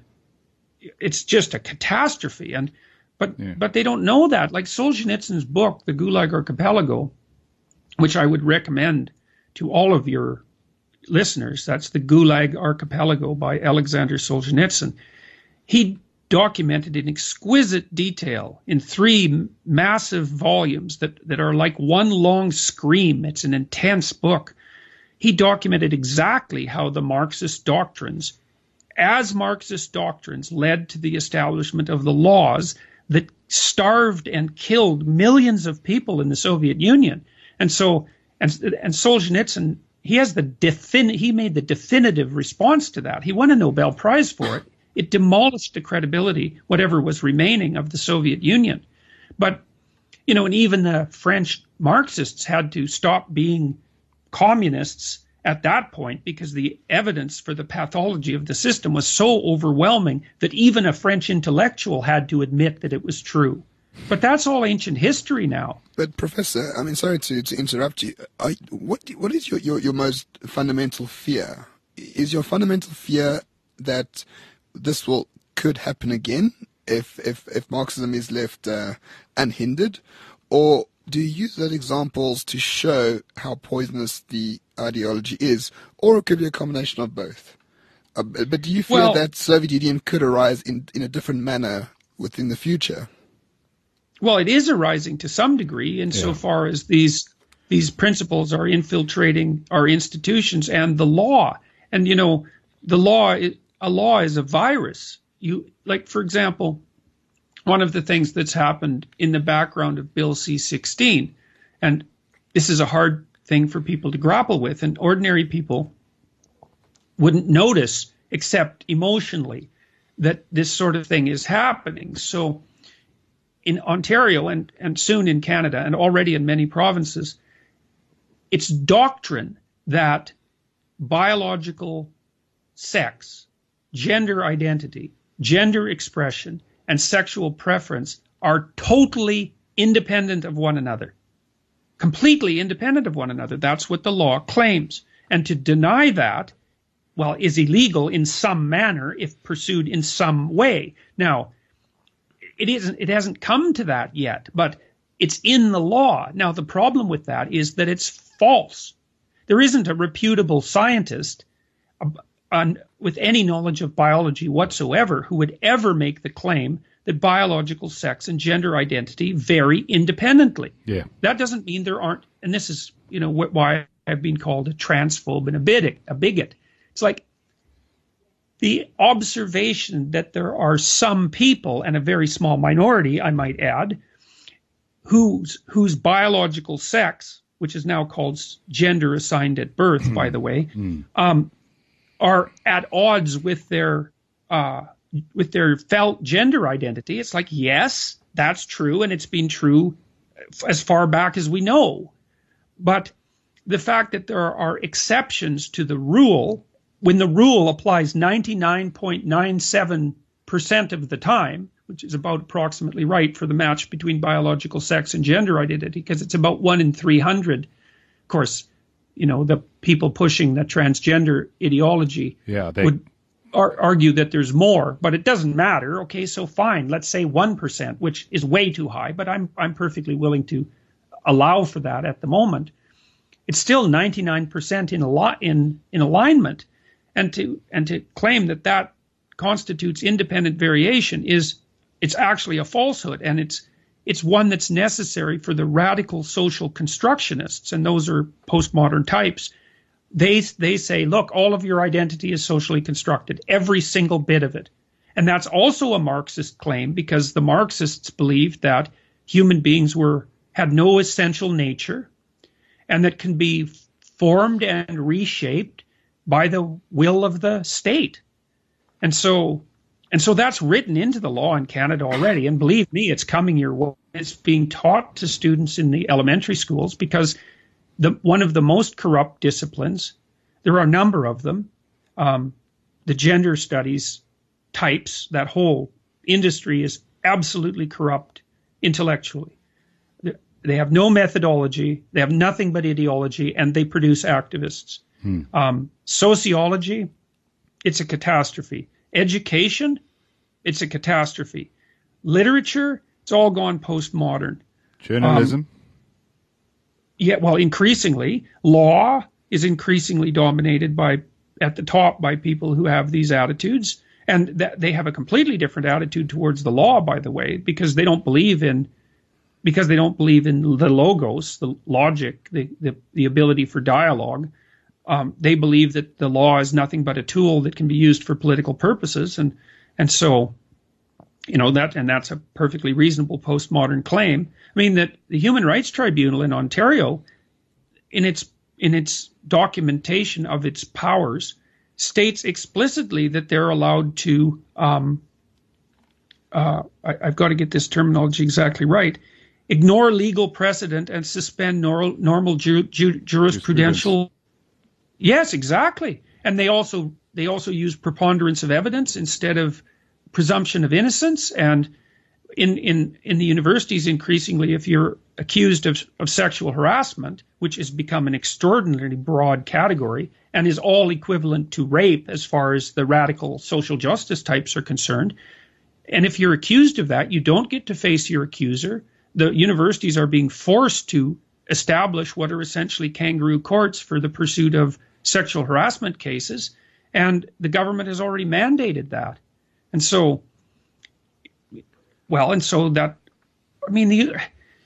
it's just a catastrophe. And but yeah. but they don't know that. Like Solzhenitsyn's book, The Gulag Archipelago, which I would recommend to all of your listeners. That's The Gulag Archipelago by Alexander Solzhenitsyn. He documented in exquisite detail in three massive volumes that, that are like one long scream. It's an intense book. He documented exactly how the Marxist doctrines, as Marxist doctrines, led to the establishment of the laws that starved and killed millions of people in the Soviet Union. And so, and, and Solzhenitsyn, he has the defin- he made the definitive response to that. He won a Nobel Prize for it. It demolished the credibility, whatever was remaining, of the Soviet Union. But, you know, and even the French Marxists had to stop being communists at that point because the evidence for the pathology of the system was so overwhelming that even a French intellectual had to admit that it was true. But that's all ancient history now. But Professor, I mean, sorry to, to interrupt you. Are, what what is your, your, your most fundamental fear? Is your fundamental fear that this will could happen again if if, if Marxism is left uh, unhindered? Or do you use those examples to show how poisonous the ideology is? Or it could be a combination of both. Uh, but do you feel well, that Soviet Union could arise in, in a different manner within the future? Well, it is arising to some degree insofar yeah. as these these principles are infiltrating our institutions and the law. And, you know, the law, a law is a virus. You, like, for example, one of the things that's happened in the background of Bill C sixteen, and this is a hard thing for people to grapple with, and ordinary people wouldn't notice except emotionally that this sort of thing is happening. So in Ontario and, and soon in Canada and already in many provinces, it's doctrine that biological sex, gender identity, gender expression, and sexual preference are totally independent of one another. Completely independent of one another. That's what the law claims. And to deny that, well, is illegal in some manner if pursued in some way. Now, it isn't, it hasn't come to that yet, but it's in the law. Now, the problem with that is that it's false. There isn't a reputable scientist on, with any knowledge of biology whatsoever who would ever make the claim that biological sex and gender identity vary independently. Yeah. That doesn't mean there aren't, and this is, you know, wh- why I've been called a transphobe and a bigot. A bigot. It's like the observation that there are some people, and a very small minority, I might add, whose whose biological sex, which is now called gender assigned at birth, by the way, mm. um, are at odds with their uh, with their felt gender identity. It's like, yes, that's true, and it's been true as far back as we know. But the fact that there are exceptions to the rule, when the rule applies ninety-nine point nine seven percent of the time, which is about approximately right for the match between biological sex and gender identity, because it's about one in three hundred. Of course, you know, the people pushing the transgender ideology yeah, they... would ar- argue that there's more, but it doesn't matter. Okay, so fine, let's say one percent, which is way too high, but I'm I'm perfectly willing to allow for that at the moment. it's still ninety-nine percent in a lot in in alignment, and to and to claim that that constitutes independent variation is it's actually a falsehood, and it's it's one that's necessary for the radical social constructionists, and those are postmodern types. They they say, look, all of your identity is socially constructed, every single bit of it. And that's also a Marxist claim, because the Marxists believed that human beings were had no essential nature and that can be formed and reshaped by the will of the state. And so and so that's written into the law in Canada already. And believe me, it's coming your way. It's being taught to students in the elementary schools, because the one of the most corrupt disciplines, there are a number of them, um, the gender studies types, that whole industry is absolutely corrupt intellectually. They have no methodology, they have nothing but ideology, and they produce activists. Hmm. Um, sociology, it's a catastrophe. Education, it's a catastrophe. Literature, it's all gone postmodern. Journalism? Um, yeah, well, increasingly. Law is increasingly dominated by, at the top, by people who have these attitudes. And th- they have a completely different attitude towards the law, by the way, because they don't believe in, because they don't believe in the logos, the logic, the, the, the ability for dialogue. Um, they believe that the law is nothing but a tool that can be used for political purposes. And, and so, you know, that, and that's a perfectly reasonable postmodern claim. I mean, that the Human Rights Tribunal in Ontario, in its, in its documentation of its powers, states explicitly that they're allowed to, um, uh, I, I've got to get this terminology exactly right, ignore legal precedent and suspend nor- normal ju- ju- jurisprudential. Yes, exactly. And they also they also use preponderance of evidence instead of presumption of innocence. And in in in the universities, increasingly, if you're accused of, of sexual harassment, which has become an extraordinarily broad category and is all equivalent to rape as far as the radical social justice types are concerned, and if you're accused of that, you don't get to face your accuser. The universities are being forced to establish what are essentially kangaroo courts for the pursuit of sexual harassment cases, and the government has already mandated that. And so, well, and so that, I mean, the,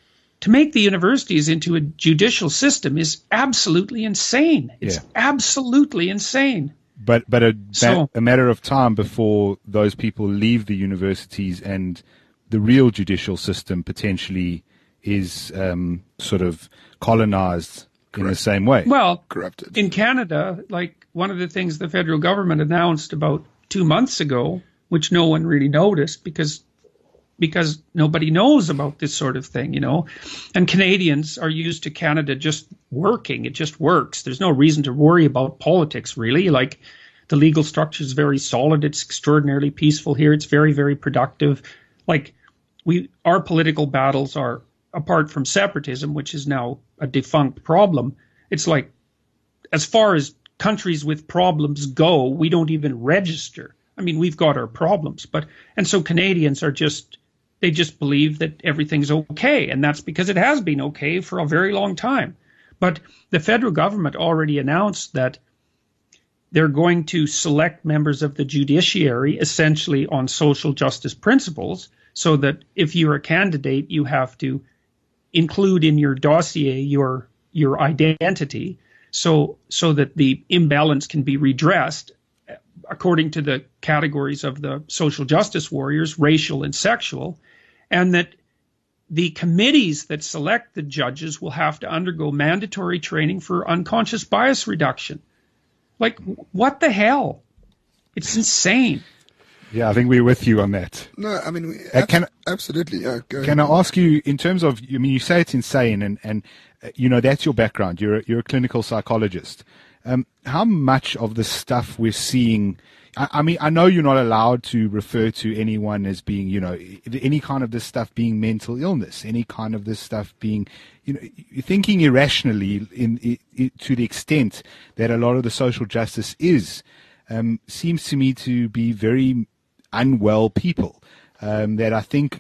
to make the universities into a judicial system is absolutely insane. It's yeah. absolutely insane. But but a, so, a matter of time before those people leave the universities and the real judicial system potentially is um, sort of colonized Correct. In the same way. Well, corrupted. In Canada, like one of the things the federal government announced about two months ago, which no one really noticed because because nobody knows about this sort of thing, you know, and Canadians are used to Canada just working. It just works. There's no reason to worry about politics, really. Like, the legal structure is very solid. It's extraordinarily peaceful here. It's very, very productive. Like, we, our political battles are, apart from separatism, which is now a defunct problem, it's like, as far as countries with problems go, we don't even register. I mean, we've got our problems, but, and so Canadians are just, they just believe that everything's okay, and that's because it has been okay for a very long time. But the federal government already announced that they're going to select members of the judiciary essentially on social justice principles, so that if you're a candidate, you have to include in your dossier your your identity, so so that the imbalance can be redressed according to the categories of the social justice warriors, racial and sexual, and that the committees that select the judges will have to undergo mandatory training for unconscious bias reduction. Like, what the hell? It's insane. Yeah, I think we're with you on that. No, I mean, we, uh, can, absolutely. Yeah, go can ahead. I ask you, in terms of, I mean, you say it's insane, and, and uh, you know, that's your background. You're a, you're a clinical psychologist. Um, how much of the stuff we're seeing, I, I mean, I know you're not allowed to refer to anyone as being, you know, any kind of this stuff being mental illness, any kind of this stuff being, you know, thinking irrationally in, in, in to the extent that a lot of the social justice is, um, seems to me to be very unwell people, um, that I think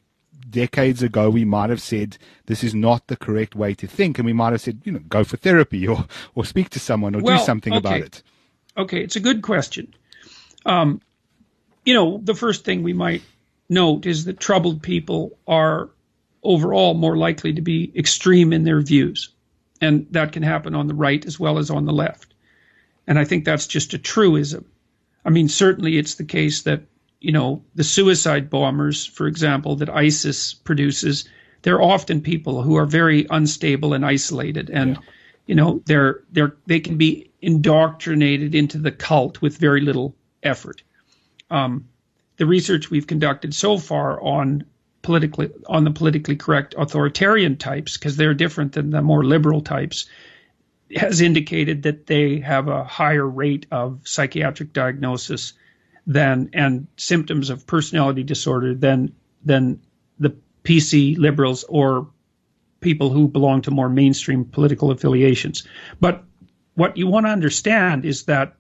decades ago, we might have said this is not the correct way to think, and we might have said, you know, go for therapy or or speak to someone or well, do something okay. about it. Okay, it's a good question. Um, you know, the first thing we might note is that troubled people are overall more likely to be extreme in their views, and that can happen on the right as well as on the left. And I think that's just a truism. I mean, certainly it's the case that, you know, the suicide bombers, for example, that ISIS produces, they're often people who are very unstable and isolated, and yeah. you know, they're they're they can be indoctrinated into the cult with very little effort. Um, the research we've conducted so far on politically on the politically correct authoritarian types, because they're different than the more liberal types, has indicated that they have a higher rate of psychiatric diagnosis than and symptoms of personality disorder than than the P C liberals or people who belong to more mainstream political affiliations. But what you want to understand is that,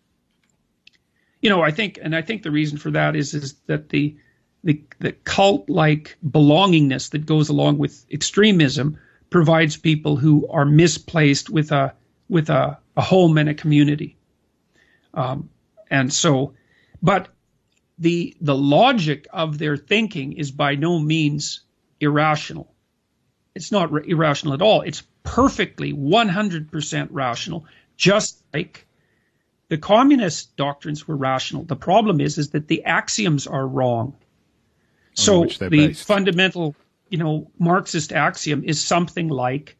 you know, I think, and I think the reason for that is is that the the, the cult-like belongingness that goes along with extremism provides people who are misplaced with a with a, a home and a community, um, and so, but the the logic of their thinking is by no means irrational. It's not r- irrational at all. It's perfectly one hundred percent rational, just like the communist doctrines were rational. The problem is is that the axioms are wrong. So the based. fundamental, you know, Marxist axiom is something like,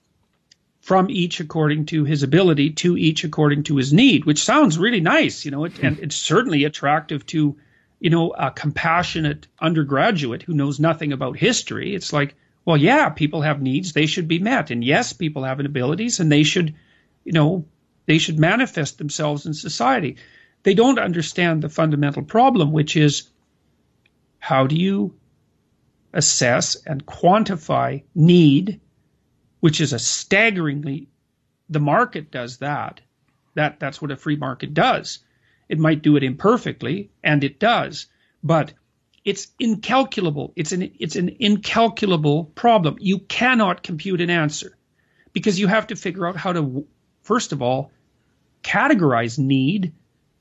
from each according to his ability, to each according to his need, which sounds really nice, you know, it, and it's certainly attractive to, you know, a compassionate undergraduate who knows nothing about history. It's like, well, yeah, people have needs, they should be met. And yes, people have abilities and they should, you know, they should manifest themselves in society. They don't understand the fundamental problem, which is, how do you assess and quantify need, which is a staggeringly, the market does that. That that's what a free market does. It might do it imperfectly, and it does, but it's incalculable. It's an it's an incalculable problem. You cannot compute an answer because you have to figure out how to, first of all, categorize need,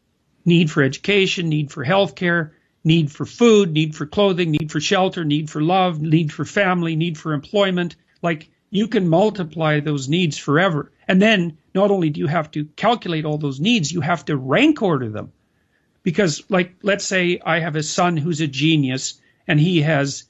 need for education, need for healthcare, need for food, need for clothing, need for shelter, need for love, need for family, need for employment. Like, you can multiply those needs forever. And then not only do you have to calculate all those needs, you have to rank order them. Because, like, let's say I have a son who's a genius and he has,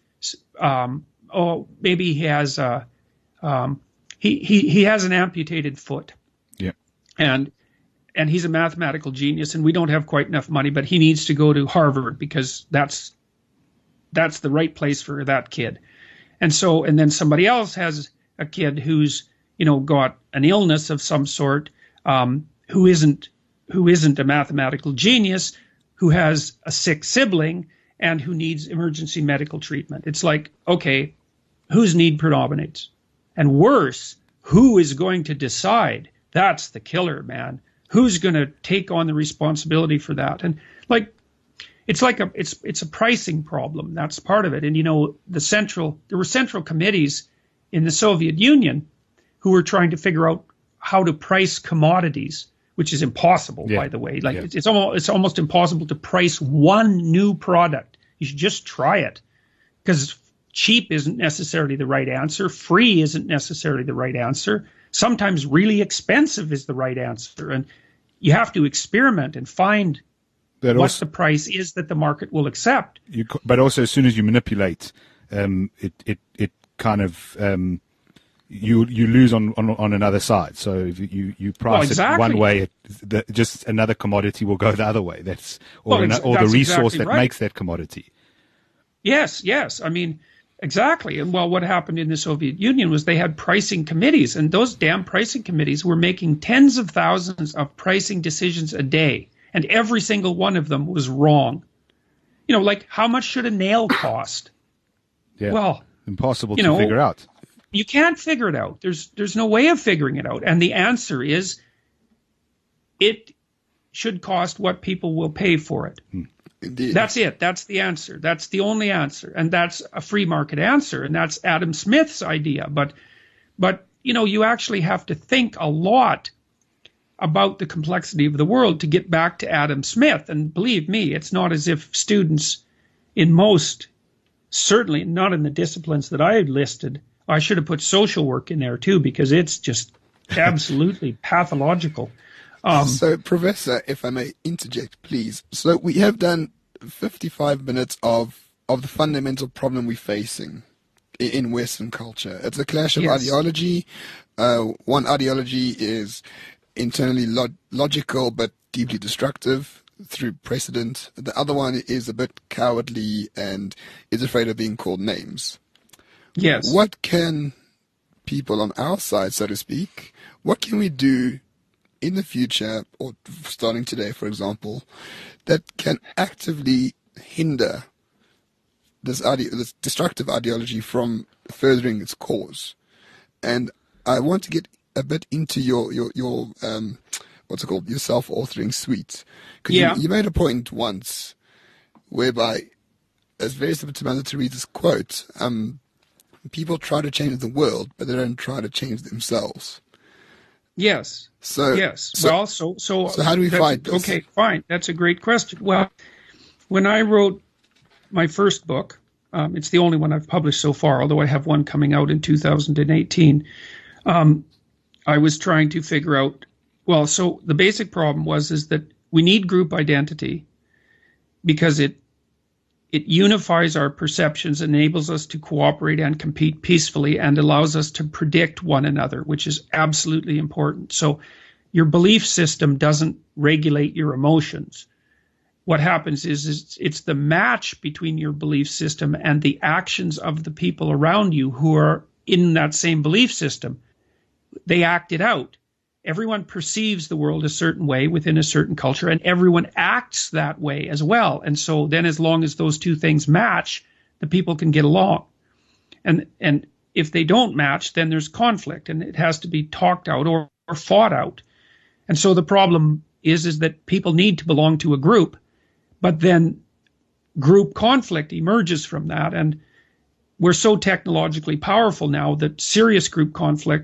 um, oh, maybe he has, a, um, he, he, he has an amputated foot. Yeah. And And he's a mathematical genius, and we don't have quite enough money, but he needs to go to Harvard because that's that's the right place for that kid. And so, and then somebody else has a kid who's, you know, got an illness of some sort, um, who isn't who isn't a mathematical genius, who has a sick sibling, and who needs emergency medical treatment. It's like, okay, whose need predominates? And worse, who is going to decide? That's the killer, man. Who's going to take on the responsibility for that? And like, it's like a it's it's a pricing problem. That's part of it. And you know, the central there were central committees in the Soviet Union who were trying to figure out how to price commodities, which is impossible, yeah. by the way. Like yeah. it's, it's almost it's almost impossible to price one new product. You should just try it, because cheap isn't necessarily the right answer. Free isn't necessarily the right answer. Sometimes really expensive is the right answer, and you have to experiment and find that what also, the price is that the market will accept. You, but also, as soon as you manipulate, um, it it it kind of um, you you lose on, on on another side. So if you you price well, exactly. it one way, it, the, just another commodity will go the other way. That's or, well, an, or that's the resource exactly that right. makes that commodity. Yes, yes. I mean. Exactly. And well, what happened in the Soviet Union was they had pricing committees, and those damn pricing committees were making tens of thousands of pricing decisions a day, and every single one of them was wrong. You know, like, how much should a nail cost? Yeah. Well, impossible you to know, figure out. You can't figure it out. There's there's no way of figuring it out. And the answer is it should cost what people will pay for it. Hmm. Indeed. That's it. That's the answer. That's the only answer. And that's a free market answer. And that's Adam Smith's idea. But, but you know, you actually have to think a lot about the complexity of the world to get back to Adam Smith. And believe me, it's not as if students in most, certainly not in the disciplines that I had listed, I should have put social work in there too, because it's just absolutely pathological. Um, so, Professor, if I may interject, please. So we have done fifty-five minutes of, of the fundamental problem we're facing in Western culture. It's a clash of Yes. ideology. Uh, one ideology is internally log- logical but deeply destructive through precedent. The other one is a bit cowardly and is afraid of being called names. yes. What can people on our side, so to speak, what can we do in the future, or starting today, for example, that can actively hinder this, ide- this destructive ideology from furthering its cause? And I want to get a bit into your your your um, what's it called, your self-authoring suite. Because Yeah. you, you made a point once whereby it's very similar to read this quote. Um, people try to change the world, but they don't try to change themselves. Yes. So Yes. So, well, so so so how do we that's- fight this? Okay, fine. That's a great question. Well, when I wrote my first book, um, it's the only one I've published so far, although I have one coming out in two thousand eighteen. Um, I was trying to figure out. Well, so the basic problem was is that we need group identity because it it unifies our perceptions, enables us to cooperate and compete peacefully, and allows us to predict one another, which is absolutely important. So your belief system doesn't regulate your emotions. What happens is, is it's the match between your belief system and the actions of the people around you who are in that same belief system. They act it out. Everyone perceives the world a certain way within a certain culture, and everyone acts that way as well. And so then as long as those two things match, the people can get along. And and if they don't match, then there's conflict, and it has to be talked out or, or fought out. And so the problem is, is that people need to belong to a group, but then group conflict emerges from that. And we're so technologically powerful now that serious group conflict,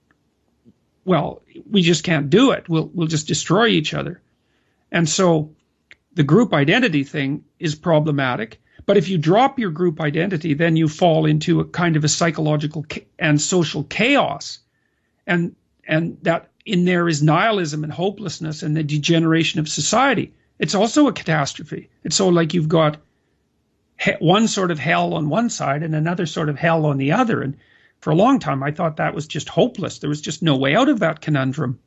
well, we just can't do it. We'll we'll just destroy each other. And so the group identity thing is problematic. But if you drop your group identity, then you fall into a kind of a psychological and social chaos. And and that in there is nihilism and hopelessness and the degeneration of society. It's also a catastrophe. It's so like you've got he- one sort of hell on one side and another sort of hell on the other. And for a long time, I thought that was just hopeless. There was just no way out of that conundrum.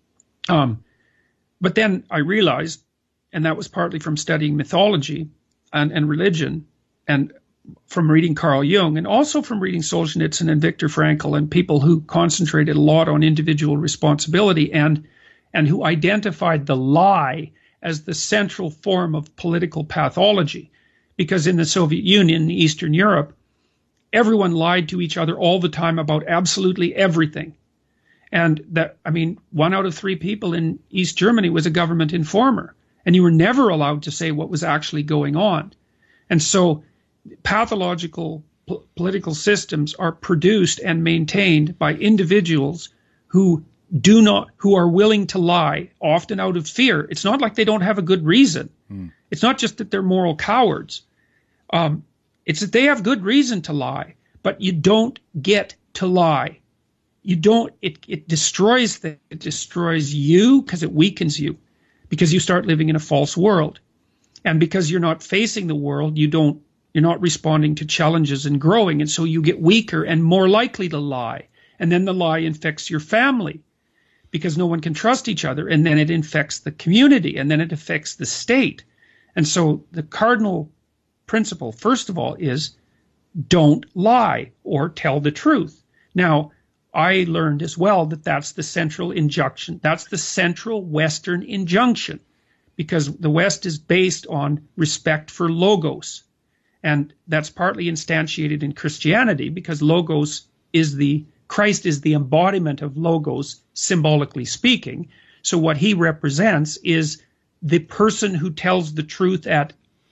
Um, but then I realized, and that was partly from studying mythology and, and religion, and from reading Carl Jung, and also from reading Solzhenitsyn and Viktor Frankl, and people who concentrated a lot on individual responsibility and and who identified the lie as the central form of political pathology. Because in the Soviet Union, Eastern Europe, everyone lied to each other all the time about absolutely everything. And that, I mean, one out of three people in East Germany was a government informer, and you were never allowed to say what was actually going on. And so pathological po- political systems are produced and maintained by individuals who do not, who are willing to lie, often out of fear. It's not like they don't have a good reason. Mm. It's not just that they're moral cowards. Um, It's that they have good reason to lie, but you don't get to lie. You don't, it, it destroys the, it destroys you because it weakens you, because you start living in a false world. And because you're not facing the world, you don't, you're not responding to challenges and growing. And so you get weaker and more likely to lie. And then the lie infects your family because no one can trust each other. And then it infects the community, and then it affects the state. And so the cardinal principle, first of all, is don't lie or tell the truth. Now, I learned as well that that's the central injunction. That's the central Western injunction, because the West is based on respect for logos. And that's partly instantiated in Christianity, because logos is the, Christ is the embodiment of logos, symbolically speaking. So what he represents is the person who tells the truth at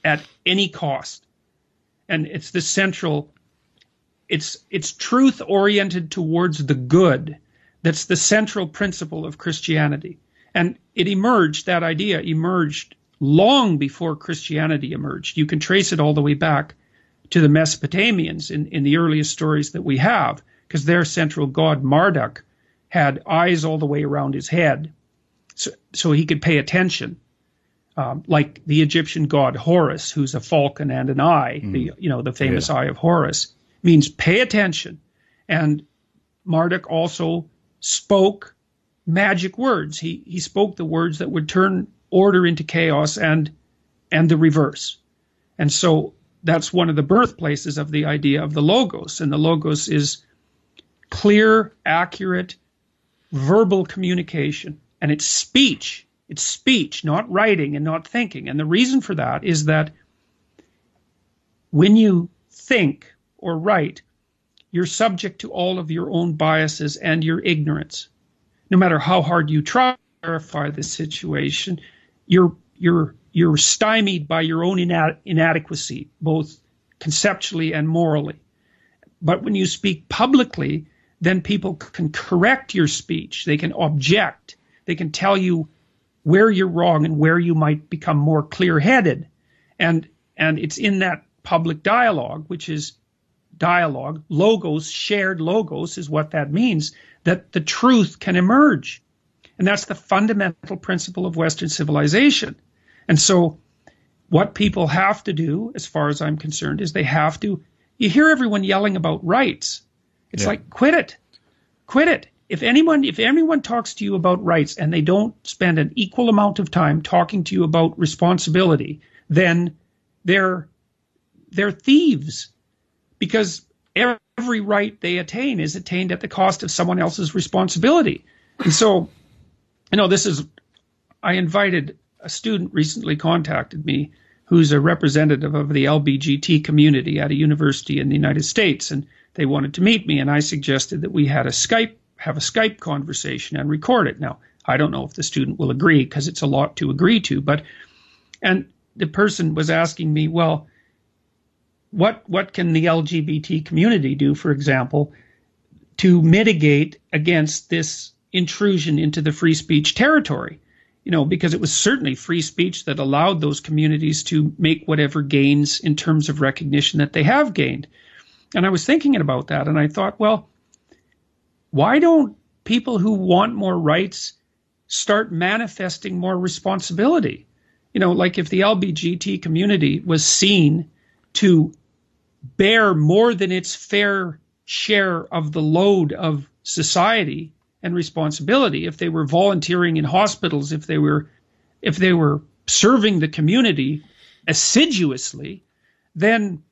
at any cost. And it's the central, it's, it's truth oriented towards the good. That's the central principle of Christianity. And it emerged, that idea emerged long before Christianity emerged. You can trace it all the way back to the Mesopotamians in, in the earliest stories that we have, because their central god Marduk had eyes all the way around his head, so, so he could pay attention, um, like the Egyptian god Horus, who's a falcon and an eye. Mm. The you know the famous yeah. eye of Horus means pay attention, and Marduk also spoke magic words. He he spoke the words that would turn order into chaos and and the reverse, and so that's one of the birthplaces of the idea of the Logos, and the Logos is clear, accurate, verbal communication, and it's speech. It's speech, not writing and not thinking. And the reason for that is that when you think or write, you're subject to all of your own biases and your ignorance. No matter how hard you try to clarify the situation, you're you're you're stymied by your own inad- inadequacy, both conceptually and morally. But when you speak publicly, then people can correct your speech. They can object. They can tell you where you're wrong and where you might become more clear-headed. And and it's in that public dialogue, which is dialogue, logos, shared logos is what that means, that the truth can emerge. And that's the fundamental principle of Western civilization. And so what people have to do, as far as I'm concerned, is they have to, you hear everyone yelling about rights. It's yeah. like, quit it. Quit it. If anyone, if anyone talks to you about rights and they don't spend an equal amount of time talking to you about responsibility, then they're, they're thieves. Because every right they attain is attained at the cost of someone else's responsibility. And so, you know, this is, I invited, a student recently contacted me who's a representative of the L B G T community at a university in the United States, and they wanted to meet me, and I suggested that we had a Skype, have a Skype conversation and record it. Now, I don't know if the student will agree because it's a lot to agree to, but, and the person was asking me, well, what what can the L G B T community do, for example, to mitigate against this intrusion into the free speech territory? You know, because it was certainly free speech that allowed those communities to make whatever gains in terms of recognition that they have gained. And I was thinking about that, and I thought, well, why don't people who want more rights start manifesting more responsibility? You know, like if the L G B T community was seen to bear more than its fair share of the load of society and responsibility, if they were volunteering in hospitals, if they were if they were serving the community assiduously, then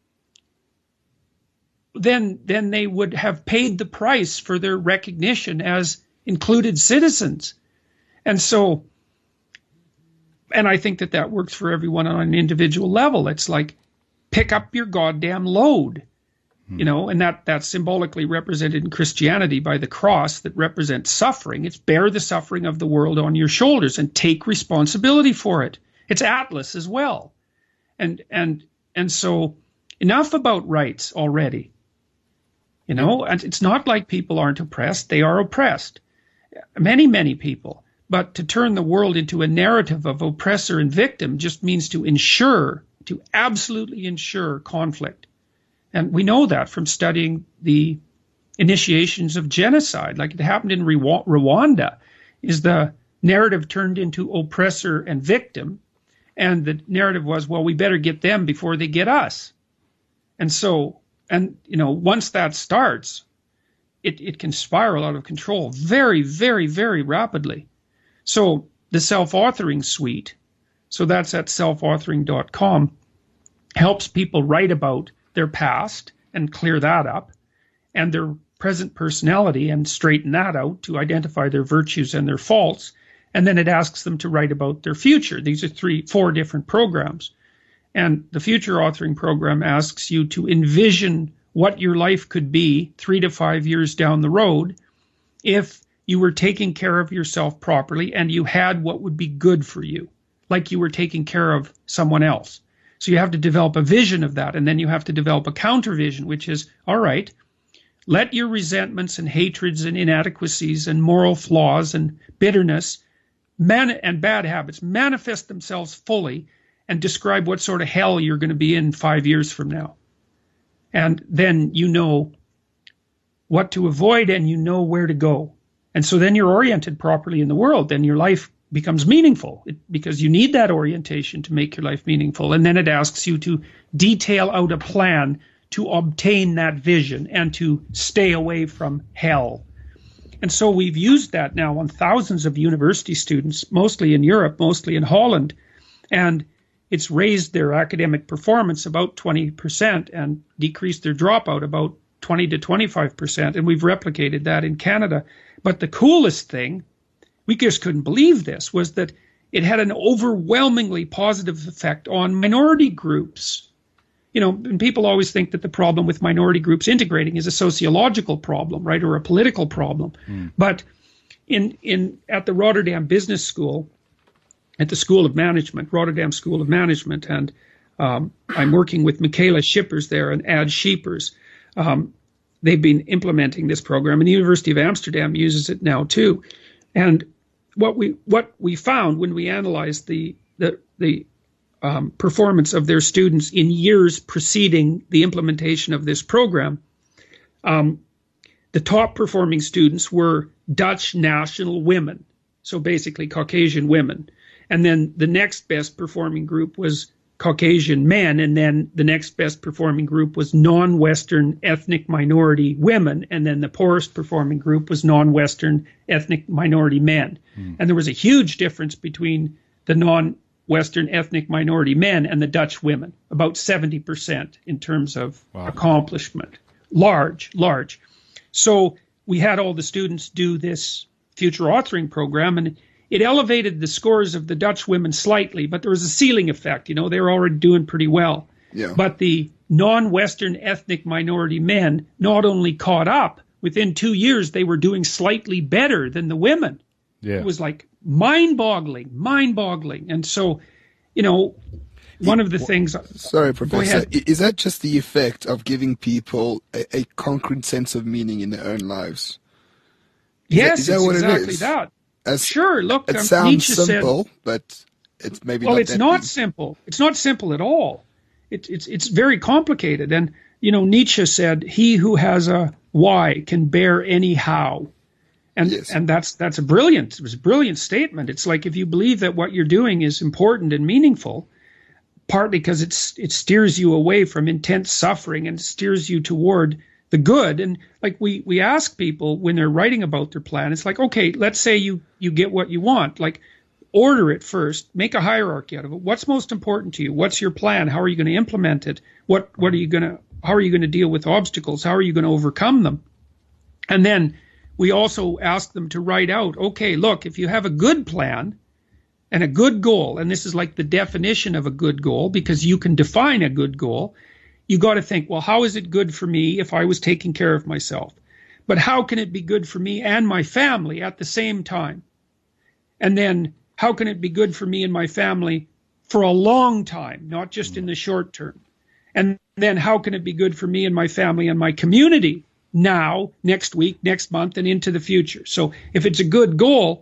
then then they would have paid the price for their recognition as included citizens. And so, and I think that that works for everyone on an individual level. It's like, pick up your goddamn load. You know, and that that's symbolically represented in Christianity by the cross that represents suffering. It's bear the suffering of the world on your shoulders and take responsibility for it. It's Atlas as well. And and and so enough about rights already. You know, and it's not like people aren't oppressed. They are oppressed. Many, many people. But to turn the world into a narrative of oppressor and victim just means to ensure, to absolutely ensure conflict. And we know that from studying the initiations of genocide, like it happened in Rwanda, is the narrative turned into oppressor and victim. And the narrative was, well, we better get them before they get us. And so, and, you know, once that starts, it, it can spiral out of control very, very, very rapidly. So the self-authoring suite, so that's at self authoring dot com, helps people write about their past and clear that up, and their present personality and straighten that out to identify their virtues and their faults. And then it asks them to write about their future. These are three, four different programs. And the future authoring program asks you to envision what your life could be three to five years down the road if you were taking care of yourself properly and you had what would be good for you, like you were taking care of someone else. So you have to develop a vision of that, and then you have to develop a counter vision, which is, all right, let your resentments and hatreds and inadequacies and moral flaws and bitterness man and bad habits manifest themselves fully, and describe what sort of hell you're going to be in five years from now. And then you know what to avoid and you know where to go. And so then you're oriented properly in the world. Then your life becomes meaningful it, because you need that orientation to make your life meaningful. And then it asks you to detail out a plan to obtain that vision and to stay away from hell. And so we've used that now on thousands of university students, mostly in Europe, mostly in Holland. And it's raised their academic performance about twenty percent and decreased their dropout about twenty to twenty-five percent. And we've replicated that in Canada. But the coolest thing, we just couldn't believe this, was that it had an overwhelmingly positive effect on minority groups. You know, and people always think that the problem with minority groups integrating is a sociological problem, right, or a political problem. Mm. But in in at the Rotterdam Business School, at the School of Management, Rotterdam School of Management, and um, I'm working with Michaela Schippers there and Ad Schippers. Um, they've been implementing this program, and the University of Amsterdam uses it now too. And what we what we found when we analyzed the the the um, performance of their students in years preceding the implementation of this program, um, the top performing students were Dutch national women, so basically Caucasian women. And then the next best performing group was Caucasian men, and then the next best performing group was non-Western ethnic minority women, and then the poorest performing group was non-Western ethnic minority men. Mm. And there was a huge difference between the non-Western ethnic minority men and the Dutch women, about seventy percent in terms of wow. accomplishment. Large, large. So we had all the students do this future authoring program, and it elevated the scores of the Dutch women slightly, but there was a ceiling effect. You know, they were already doing pretty well. Yeah. But the non-Western ethnic minority men not only caught up, within two years they were doing slightly better than the women. Yeah. It was like mind-boggling, mind-boggling. And so, you know, one of the things... Sorry, Professor. Is that just the effect of giving people a, a concrete sense of meaning in their own lives? Is yes, that, is that it's what exactly it is? that. As, sure, look, it um, sounds Nietzsche simple, said, but it's maybe well, not it's that not deep. simple. It's not simple at all. It, it's it's very complicated. And, you know, Nietzsche said, he who has a why can bear any how. And yes. and that's that's a brilliant, it was a brilliant statement. It's like if you believe that what you're doing is important and meaningful, partly because it's it steers you away from intense suffering and steers you toward the good. And like we, we ask people when they're writing about their plan, it's like, okay, let's say you, you get what you want, like order it first, make a hierarchy out of it. What's most important to you? What's your plan? How are you going to implement it? What, what are you going to, how are you going to deal with obstacles? How are you going to overcome them? And then we also ask them to write out, okay, look, if you have a good plan and a good goal, and this is like the definition of a good goal because you can define a good goal, you got to think, well, how is it good for me if I was taking care of myself? But how can it be good for me and my family at the same time? And then how can it be good for me and my family for a long time, not just in the short term? And then how can it be good for me and my family and my community now, next week, next month, and into the future? So if it's a good goal,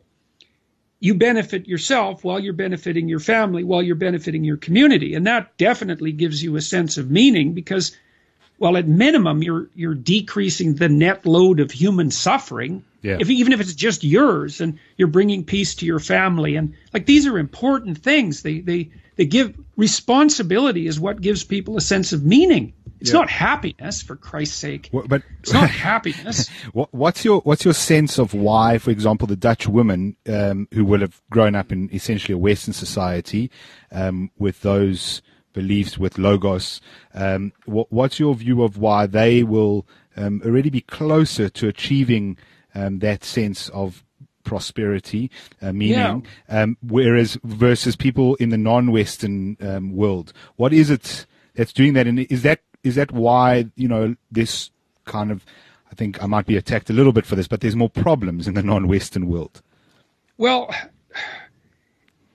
you benefit yourself while you're benefiting your family, while you're benefiting your community. And that definitely gives you a sense of meaning because, well, at minimum, you're you're decreasing the net load of human suffering, yeah. if, even if it's just yours, and you're bringing peace to your family. And like these are important things. They they they give responsibility is what gives people a sense of meaning. It's yeah. not happiness, for Christ's sake. Well, but it's not happiness. What's your what's your sense of why, for example, the Dutch women um, who will have grown up in essentially a Western society um, with those beliefs, with logos, um, what, what's your view of why they will um, already be closer to achieving um, that sense of prosperity, uh, meaning, yeah. um, whereas versus people in the non-Western um, world? What is it that's doing that, and is that Is that why, you know, this kind of, I think I might be attacked a little bit for this, but there's more problems in the non-Western world? Well,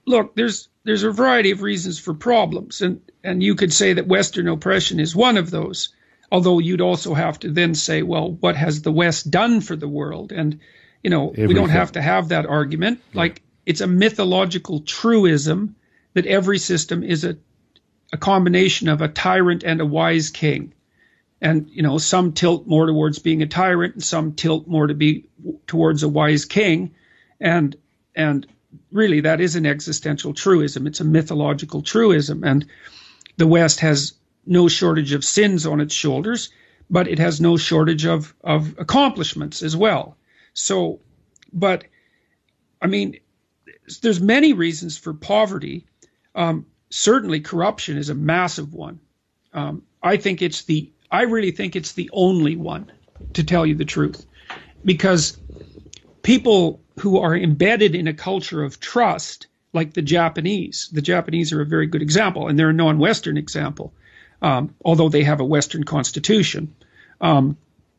look, there's there's a variety of reasons for problems, and, and you could say that Western oppression is one of those, although you'd also have to then say, well, what has the West done for the world? And, you know, Everything. we don't have to have that argument. Yeah. Like, it's a mythological truism that every system is a, a combination of a tyrant and a wise king. And, you know, some tilt more towards being a tyrant and some tilt more to be towards a wise king. And, and really that is an existential truism. It's a mythological truism. And the West has no shortage of sins on its shoulders, but it has no shortage of, of accomplishments as well. So, but, I mean, there's many reasons for poverty. Um, certainly corruption is a massive one. Um, I think it's the, I really think it's the only one, to tell you the truth, because people who are embedded in a culture of trust, like the Japanese, the Japanese are a very good example, and they're a non-Western example, um, although they have a Western constitution. Um,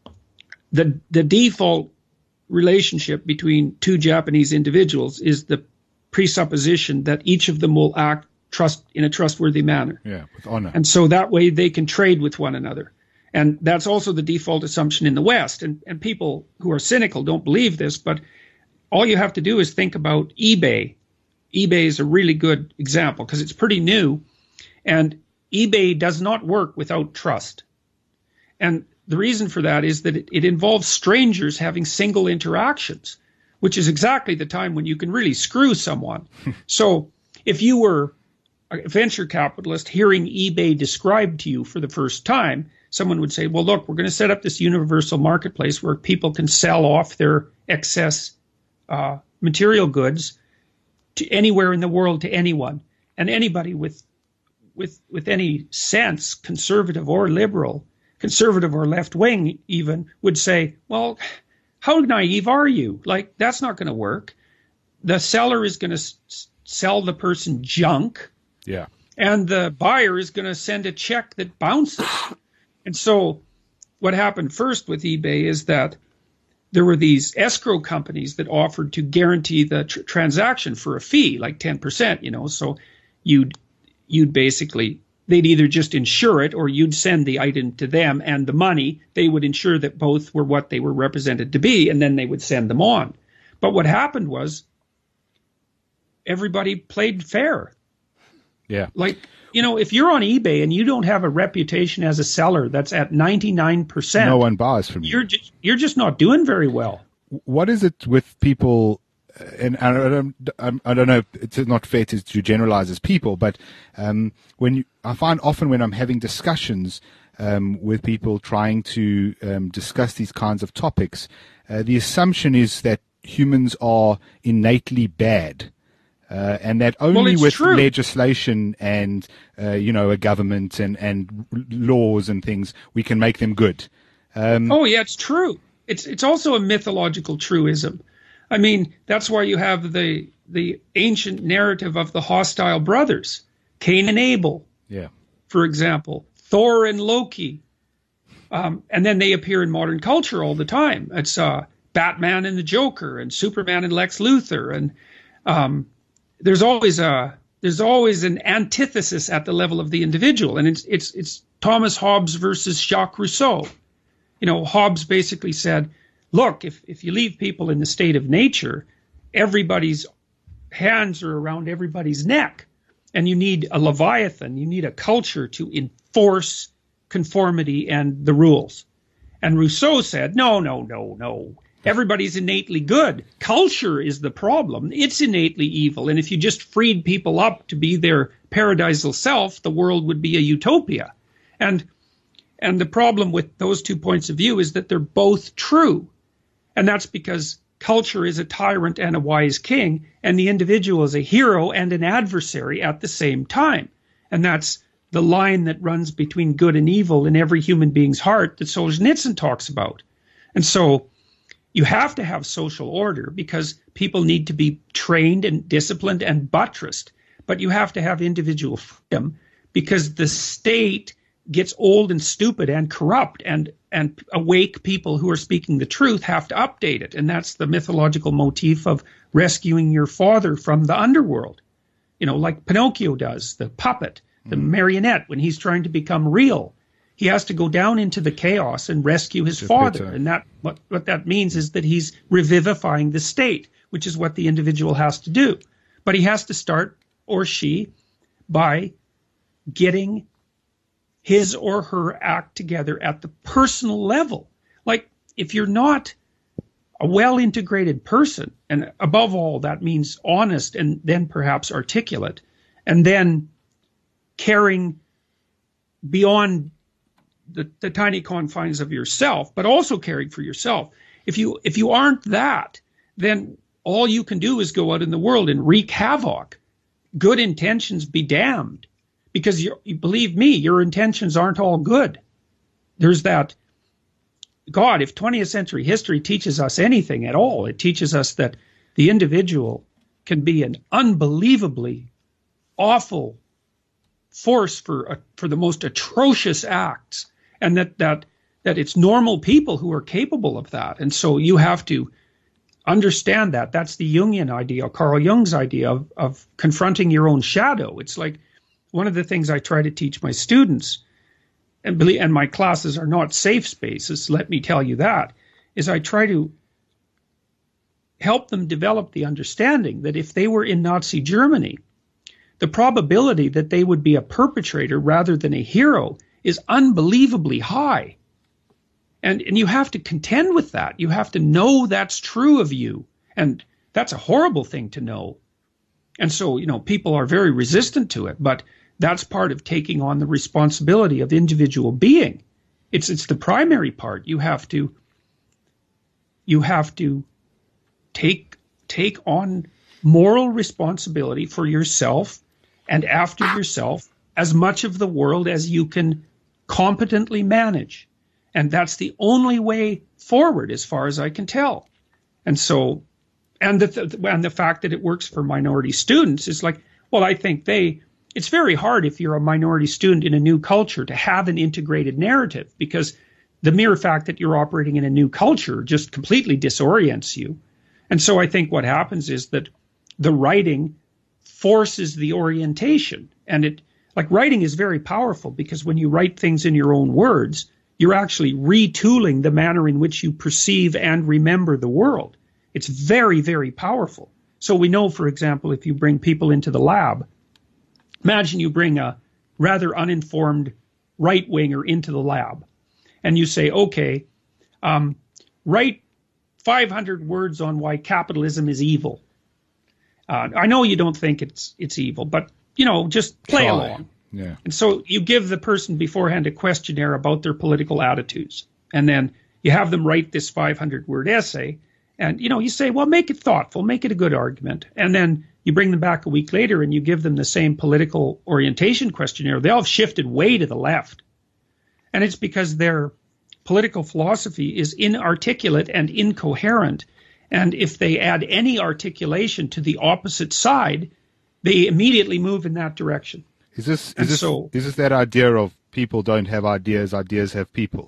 the, the default relationship between two Japanese individuals is the presupposition that each of them will act trust in a trustworthy manner. Yeah, with honor. And so that way they can trade with one another. And that's also the default assumption in the West. And, and people who are cynical don't believe this, but all you have to do is think about eBay. eBay is a really good example because it's pretty new. And eBay does not work without trust. And the reason for that is that it, it involves strangers having single interactions, which is exactly the time when you can really screw someone. So if you were a venture capitalist hearing eBay described to you for the first time, someone would say, well, look, we're going to set up this universal marketplace where people can sell off their excess uh, material goods to anywhere in the world to anyone. And anybody with, with, with any sense, conservative or liberal, conservative or left wing even, would say, well, how naive are you? Like, that's not going to work. The seller is going to s- sell the person junk. Yeah. And the buyer is going to send a check that bounces. And so what happened first with eBay is that there were these escrow companies that offered to guarantee the tr- transaction for a fee, like ten percent, you know. So you'd you'd basically, they'd either just insure it or you'd send the item to them and the money. They would ensure that both were what they were represented to be, and then they would send them on. But what happened was everybody played fair. Yeah. Like, you know, if you're on eBay and you don't have a reputation as a seller that's at ninety-nine percent, no one buys from you. You're just, you're just not doing very well. What is it with people, and I don't, I don't know, it's not fair to, to generalize as people, but um, when you, I find often when I'm having discussions um, with people trying to um, discuss these kinds of topics, uh, the assumption is that humans are innately bad. Uh, and that only well, with true. legislation and, uh, you know, a government and, and laws and things, we can make them good. Um, oh, yeah, it's true. It's it's also a mythological truism. I mean, that's why you have the the ancient narrative of the hostile brothers, Cain and Abel, yeah, for example, Thor and Loki. Um, and then they appear in modern culture all the time. It's uh, Batman and the Joker and Superman and Lex Luthor and um There's always a there's always an antithesis at the level of the individual, and it's it's it's Thomas Hobbes versus Jacques Rousseau. You know, Hobbes basically said, look, if if you leave people in the state of nature, everybody's hands are around everybody's neck, and you need a Leviathan, you need a culture to enforce conformity and the rules. And Rousseau said, no, no, no, no. Everybody's innately good. Culture is the problem. It's innately evil. And if you just freed people up to be their paradisal self, the world would be a utopia. And and the problem with those two points of view is that they're both true. And that's because culture is a tyrant and a wise king, and the individual is a hero and an adversary at the same time. And that's the line that runs between good and evil in every human being's heart that Solzhenitsyn talks about. And so you have to have social order because people need to be trained and disciplined and buttressed. But you have to have individual freedom because the state gets old and stupid and corrupt, and, and awake people who are speaking the truth have to update it. And that's the mythological motif of rescuing your father from the underworld. you know, like Pinocchio does, the puppet, the mm. marionette, when he's trying to become real. He has to go down into the chaos and rescue his Geppetto. father. And that what, what that means is that he's revivifying the state, which is what the individual has to do. But he has to start, or she, by getting his or her act together at the personal level. Like, if you're not a well-integrated person, and above all, that means honest and then perhaps articulate, and then caring beyond the, the tiny confines of yourself, but also caring for yourself. If you if you aren't that, then all you can do is go out in the world and wreak havoc. Good intentions be damned. Because you believe me, your intentions aren't all good. There's that, God, if twentieth century history teaches us anything at all, it teaches us that the individual can be an unbelievably awful force for for the most atrocious acts, and that that that it's normal people who are capable of that. And so you have to understand that. That's the Jungian idea, Carl Jung's idea of, of confronting your own shadow. It's like one of the things I try to teach my students, and believe, and my classes are not safe spaces, let me tell you that, is I try to help them develop the understanding that if they were in Nazi Germany, the probability that they would be a perpetrator rather than a hero is unbelievably high. And, and you have to contend with that. You have to know that's true of you. And that's a horrible thing to know. And so, you know, people are very resistant to it, but that's part of taking on the responsibility of individual being. It's it's the primary part. You have to you have to take take on moral responsibility for yourself and after yourself as much of the world as you can competently manage. And that's the only way forward as far as I can tell. And so, and the, and the fact that it works for minority students is like, well, I think they, it's very hard if you're a minority student in a new culture to have an integrated narrative, because the mere fact that you're operating in a new culture just completely disorients you. And so I think what happens is that the writing forces the orientation. And it, like, writing is very powerful, because when you write things in your own words, you're actually retooling the manner in which you perceive and remember the world. It's very, very powerful. So we know, for example, if you bring people into the lab, imagine you bring a rather uninformed right-winger into the lab, and you say, okay, um, write five hundred words on why capitalism is evil. Uh, I know you don't think it's it's evil, but, you know, just play Try. along. Yeah. And so you give the person beforehand a questionnaire about their political attitudes, and then you have them write this five hundred word essay, and, you know, you say, well, make it thoughtful, make it a good argument. And then you bring them back a week later and you give them the same political orientation questionnaire. They'll have shifted way to the left. And it's because their political philosophy is inarticulate and incoherent. And if they add any articulation to the opposite side, they immediately move in that direction. Is this And is this, so- is this that idea of people don't have ideas, ideas have people?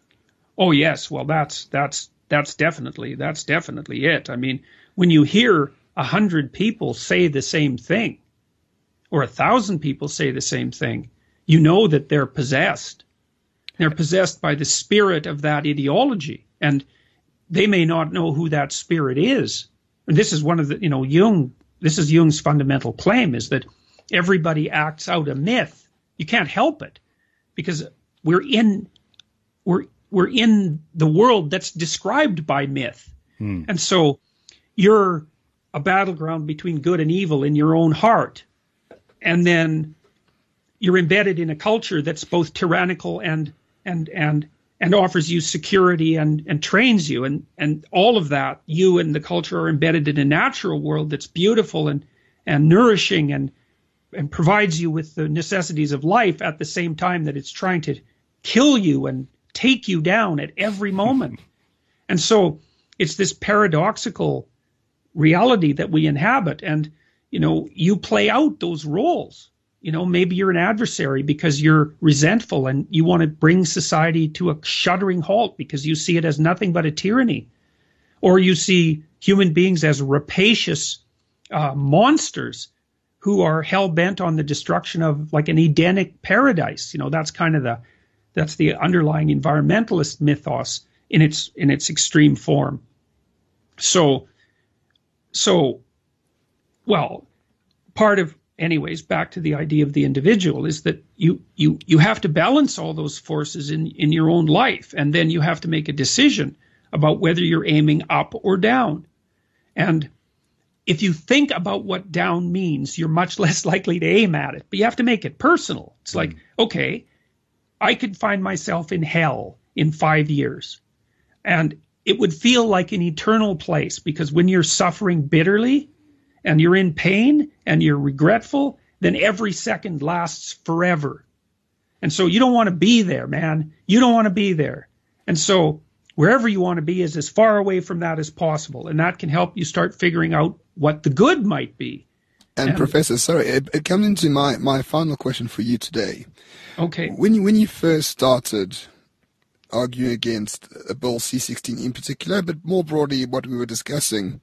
Oh yes, well that's that's that's definitely that's definitely it. I mean, when you hear a hundred people say the same thing, or a thousand people say the same thing, you know that they're possessed. They're possessed by the spirit of that ideology, and they may not know who that spirit is. And this is one of the, you know, Jung. This is Jung's fundamental claim, is that everybody acts out a myth. You can't help it, because we're in we're we're in the world that's described by myth. Hmm. And so you're a battleground between good and evil in your own heart. And then you're embedded in a culture that's both tyrannical and and and and offers you security and and trains you, and and all of that, you and the culture are embedded in a natural world that's beautiful and and nourishing and and provides you with the necessities of life at the same time that it's trying to kill you and take you down at every moment. And so it's this paradoxical reality that we inhabit. And, you know, you play out those roles. You know, maybe you're an adversary because you're resentful and you want to bring society to a shuddering halt because you see it as nothing but a tyranny. Or you see human beings as rapacious uh, monsters who are hell bent on the destruction of like an Edenic paradise. You know, that's kind of the that's the underlying environmentalist mythos in its in its extreme form. So, so, well, part of, anyways, back to the idea of the individual is that you you you have to balance all those forces in in your own life, and then you have to make a decision about whether you're aiming up or down. And if you think about what down means, you're much less likely to aim at it. But you have to make it personal. It's like, okay, I could find myself in hell in five years. And it would feel like an eternal place, because when you're suffering bitterly and you're in pain and you're regretful, then every second lasts forever. And so you don't want to be there, man. You don't want to be there. And so wherever you want to be is as far away from that as possible. And that can help you start figuring out what the good might be. And, and Professor, sorry, it, it comes into my, my final question for you today. Okay. When you, when you first started arguing against uh, Bill C sixteen in particular, but more broadly what we were discussing,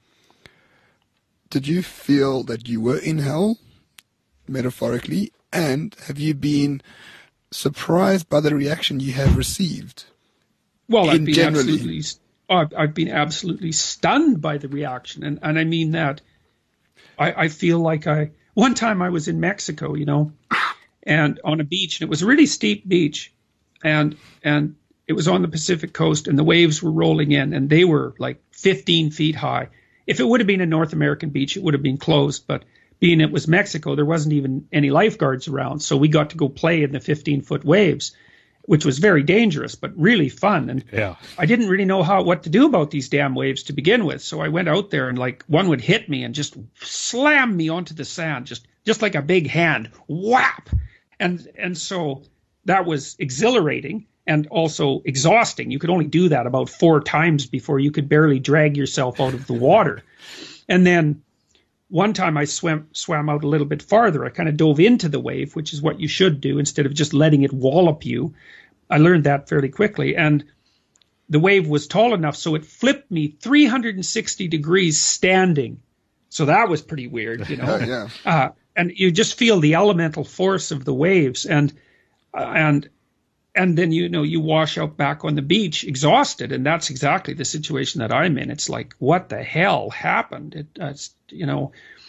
did you feel that you were in hell, metaphorically, and have you been surprised by the reaction you have received? Well, I've been generally. absolutely, I've, I've been absolutely stunned by the reaction, and, and I mean that. I, I feel like I, one time I was in Mexico, you know, and on a beach, and it was a really steep beach, and and it was on the Pacific coast, and the waves were rolling in, and they were like fifteen feet high. If it would have been a North American beach, it would have been closed, but being it was Mexico, there wasn't even any lifeguards around, so we got to go play in the fifteen-foot waves, which was very dangerous, but really fun. And yeah. I didn't really know how what to do about these damn waves to begin with, so I went out there, and like one would hit me and just slam me onto the sand, just just like a big hand, whap. And and so that was exhilarating and also exhausting. You could only do that about four times before you could barely drag yourself out of the water. And then one time I swam swam out a little bit farther. I kind of dove into the wave, which is what you should do instead of just letting it wallop you. I learned that fairly quickly. And the wave was tall enough so it flipped me three hundred sixty degrees standing. So that was pretty weird, you know. yeah. Uh, and you just feel the elemental force of the waves, and uh, and and then you know you wash out back on the beach exhausted, and that's exactly the situation that I'm in. It's like, what the hell happened? It, uh, it's, you know,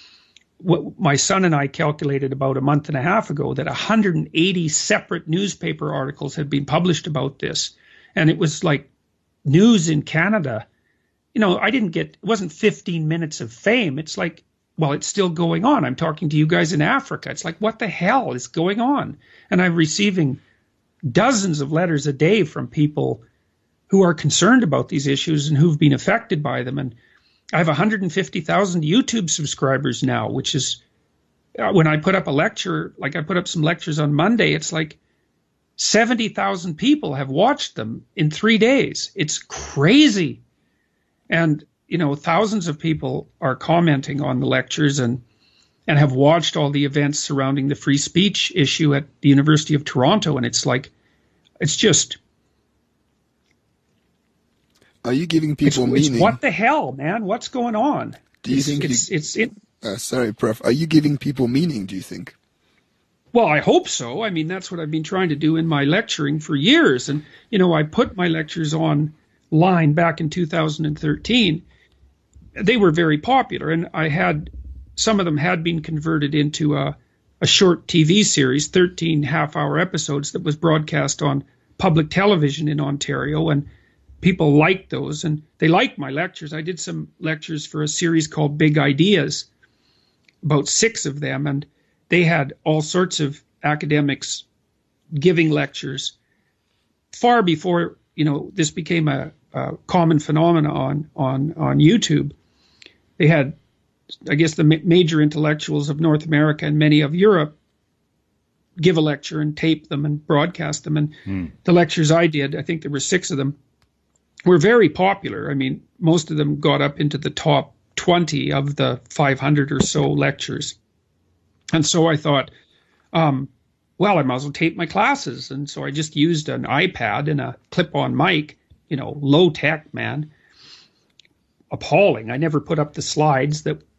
what my son and I calculated about a month and a half ago that one hundred eighty separate newspaper articles had been published about this, and it was like news in Canada. You know, I didn't get, it wasn't fifteen minutes of fame. It's like, well, it's still going on. I'm talking to you guys in Africa. It's like, what the hell is going on? And I'm receiving dozens of letters a day from people who are concerned about these issues and who've been affected by them. And I have one hundred fifty thousand YouTube subscribers now, which is, uh, when I put up a lecture, like I put up some lectures on Monday, it's like seventy thousand people have watched them in three days. It's crazy. And, you know, thousands of people are commenting on the lectures and and have watched all the events surrounding the free speech issue at the University of Toronto. And it's like, it's just... Are you giving people it's, meaning? It's what the hell, man? What's going on? Do you it's, think it's, you, it's it? Uh, sorry, Prof. Are you giving people meaning, do you think? Well, I hope so. I mean, that's what I've been trying to do in my lecturing for years. And, you know, I put my lectures online back in two thousand thirteen. They were very popular, and I had... Some of them had been converted into a, a short T V series, thirteen half-hour episodes that was broadcast on public television in Ontario, and people liked those, and they liked my lectures. I did some lectures for a series called Big Ideas, about six of them, and they had all sorts of academics giving lectures far before, you know, this became a, a common phenomenon on, on, on YouTube. They had, I guess, the ma- major intellectuals of North America and many of Europe give a lecture and tape them and broadcast them. And mm. the lectures I did, I think there were six of them, were very popular. I mean, most of them got up into the top twenty of the five hundred or so lectures. And so I thought, um, well, I might as well tape my classes. And so I just used an iPad and a clip-on mic, you know, low tech, man. Appalling. I never put up the slides that, that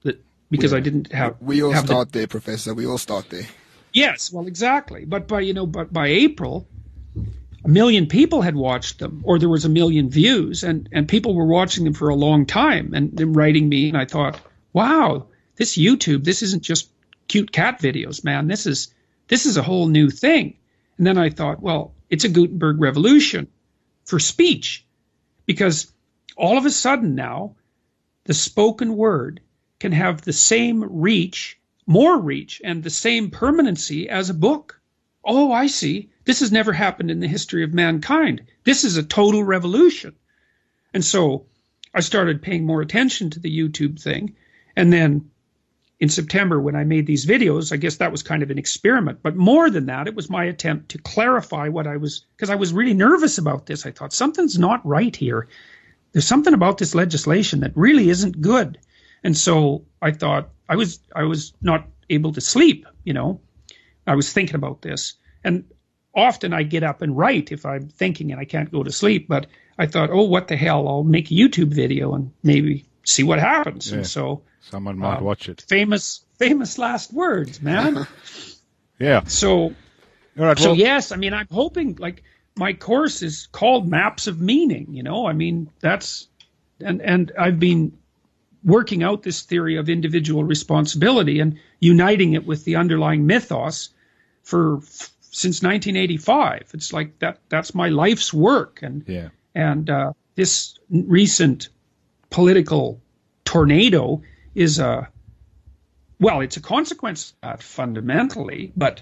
because we, I didn't have. We all have start the, there, Professor. We all start there. Yes, well, exactly. But by you know, but by April, a million people had watched them, or there was a million views, and and people were watching them for a long time, and them writing me, and I thought, wow, this YouTube, this isn't just cute cat videos, man. This is this is a whole new thing. And then I thought, well, it's a Gutenberg revolution for speech, because all of a sudden now, the spoken word can have the same reach, more reach, and the same permanency as a book. Oh, I see. This has never happened in the history of mankind. This is a total revolution. And so I started paying more attention to the YouTube thing. And then in September, when I made these videos, I guess that was kind of an experiment. But more than that, it was my attempt to clarify what I was, because I was really nervous about this. I thought, something's not right here. There's something about this legislation that really isn't good. And so I thought, I was I was not able to sleep, you know. I was thinking about this. And often I get up and write if I'm thinking and I can't go to sleep. But I thought, oh, what the hell, I'll make a YouTube video and maybe see what happens. Yeah. And so someone might uh, watch it. Famous, famous last words, man. Yeah. So, all right, so well, yes, I mean, I'm hoping, like, my course is called Maps of Meaning, you know, I mean, that's, and, and I've been working out this theory of individual responsibility and uniting it with the underlying mythos for, since nineteen eighty-five. It's like that, that's my life's work. And, yeah. and, uh, this recent political tornado is a, well, it's a consequence of that fundamentally, but,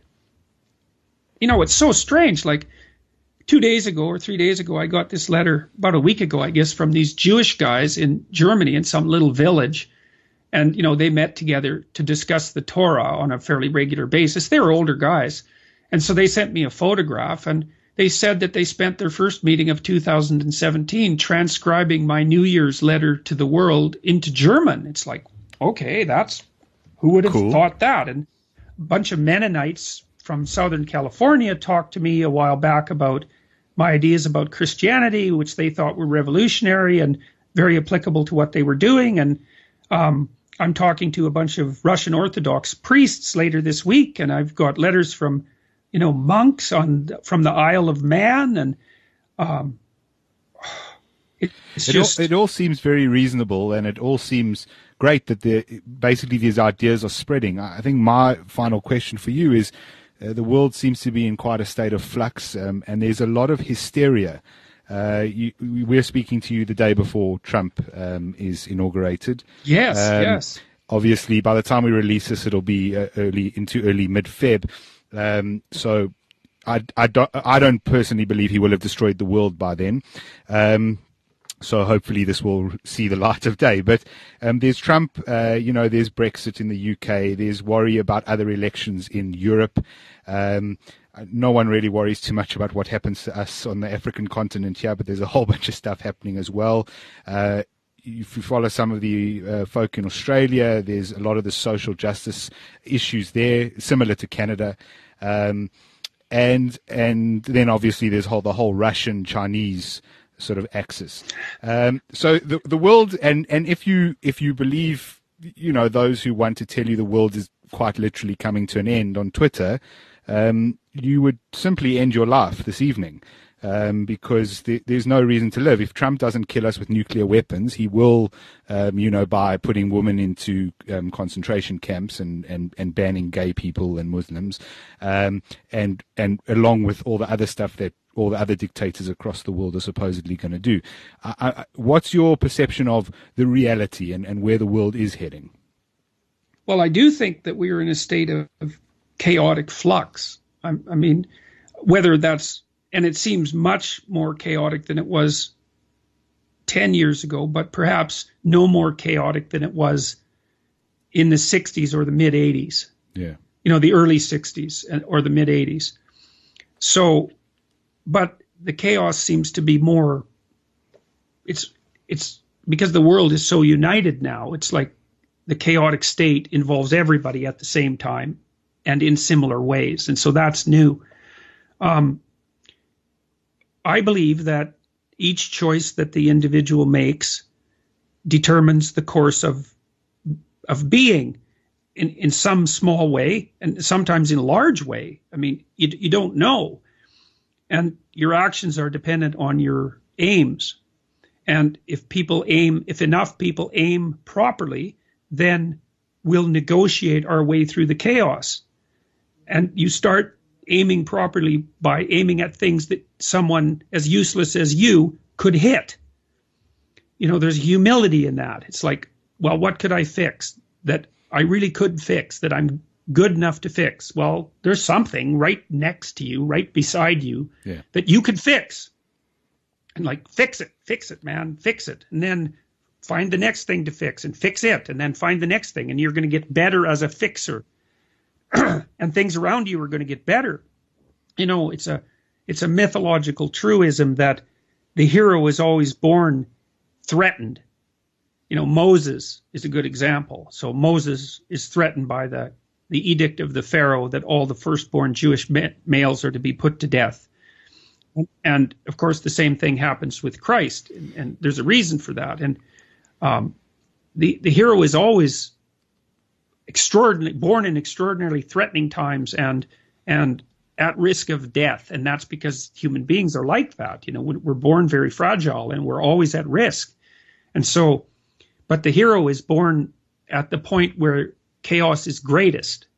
you know, it's so strange. Like two days ago or three days ago, I got this letter about a week ago, I guess, from these Jewish guys in Germany in some little village. And, you know, they met together to discuss the Torah on a fairly regular basis. They were older guys. And so they sent me a photograph, and they said that they spent their first meeting of two thousand seventeen transcribing my New Year's letter to the world into German. It's like, okay, that's, who would have cool. thought that? And a bunch of Mennonites from Southern California talked to me a while back about my ideas about Christianity, which they thought were revolutionary and very applicable to what they were doing. And um, I'm talking to a bunch of Russian Orthodox priests later this week, and I've got letters from, you know, monks on from the Isle of Man, and um, it, it's it just all, it all seems very reasonable, and it all seems great that the basically these ideas are spreading. I think my final question for you is: uh, the world seems to be in quite a state of flux, um, and there's a lot of hysteria. Uh, you, we're speaking to you the day before Trump um, is inaugurated. Yes, um, yes. Obviously, by the time we release this, it'll be uh, early into early mid-Feb. Um, so I, I, don't, I don't personally believe he will have destroyed the world by then. Um, so hopefully this will see the light of day. But um, there's Trump, uh, you know, there's Brexit in the U K, there's worry about other elections in Europe. Um, no one really worries too much about what happens to us on the African continent here, but there's a whole bunch of stuff happening as well. Uh, if you follow some of the uh, folk in Australia, there's a lot of the social justice issues there, similar to Canada. Um, and and then obviously there's whole, the whole Russian-Chinese sort of axis. Um, so the the world, and, and if you if you believe, you know, those who want to tell you the world is quite literally coming to an end on Twitter, um, you would simply end your life this evening. Um, because th- there's no reason to live. If Trump doesn't kill us with nuclear weapons, he will, um, you know, by putting women into um, concentration camps and, and, and banning gay people and Muslims, um, and and along with all the other stuff that all the other dictators across the world are supposedly going to do. I, I, what's your perception of the reality and, and where the world is heading? Well, I do think that we are in a state of, of chaotic flux. I, I mean, whether that's And it seems much more chaotic than it was ten years ago, but perhaps no more chaotic than it was in the sixties or the mid-eighties. Yeah. You know, the early sixties or the mid-eighties. So, but the chaos seems to be more, it's, it's because the world is so united now. It's like the chaotic state involves everybody at the same time and in similar ways. And so that's new. Um, I believe that each choice that the individual makes determines the course of of being in, in some small way, and sometimes in a large way. I mean, you, you don't know. And your actions are dependent on your aims. And if people aim, if enough people aim properly, then we'll negotiate our way through the chaos. And you start aiming properly by aiming at things that someone as useless as you could hit. You know, there's humility in that. It's like, well, what could I fix that I really could fix, that I'm good enough to fix? Well, there's something right next to you, right beside you, yeah. that you could fix. And like, fix it, fix it, man, fix it. And then find the next thing to fix and fix it. And then find the next thing. And you're going to get better as a fixer. And things around you are going to get better. You know, it's a it's a mythological truism that the hero is always born threatened. You know, Moses is a good example. So Moses is threatened by the, the edict of the Pharaoh that all the firstborn Jewish ma- males are to be put to death. And, and of course, the same thing happens with Christ. And, and there's a reason for that. And um, the, the hero is always extraordinary, born in extraordinarily threatening times and and at risk of death. And that's because human beings are like that. You know, we're born very fragile and we're always at risk. And so, but the hero is born at the point where chaos is greatest.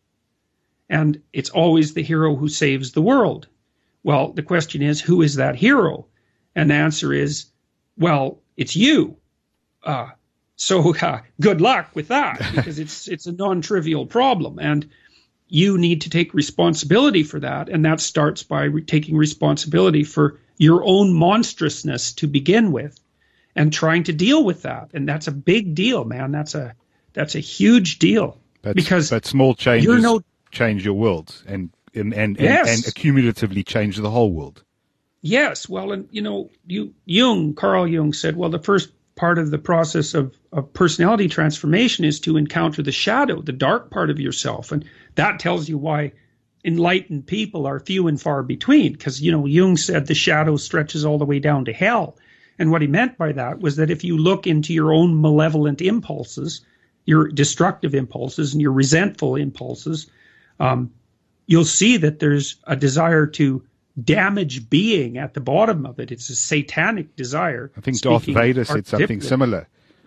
And it's always the hero who saves the world. Well, the question is, who is that hero? And the answer is, well, it's you. Uh, So uh, good luck with that, because it's it's a non-trivial problem, and you need to take responsibility for that, and that starts by re- taking responsibility for your own monstrousness to begin with, and trying to deal with that. And that's a big deal, man. That's a that's a huge deal. That's, because but small changes no, change your world, and and and, yes. and and accumulatively change the whole world. Yes, well, and you know, you, Jung, Carl Jung said, well, the first part of the process of, of personality transformation is to encounter the shadow, the dark part of yourself. And that tells you why enlightened people are few and far between. Because, you know, Jung said the shadow stretches all the way down to hell. And what he meant by that was that if you look into your own malevolent impulses, your destructive impulses and your resentful impulses, um, you'll see that there's a desire to damage being at the bottom of it. It's a satanic desire. I think Darth Vader said something similar.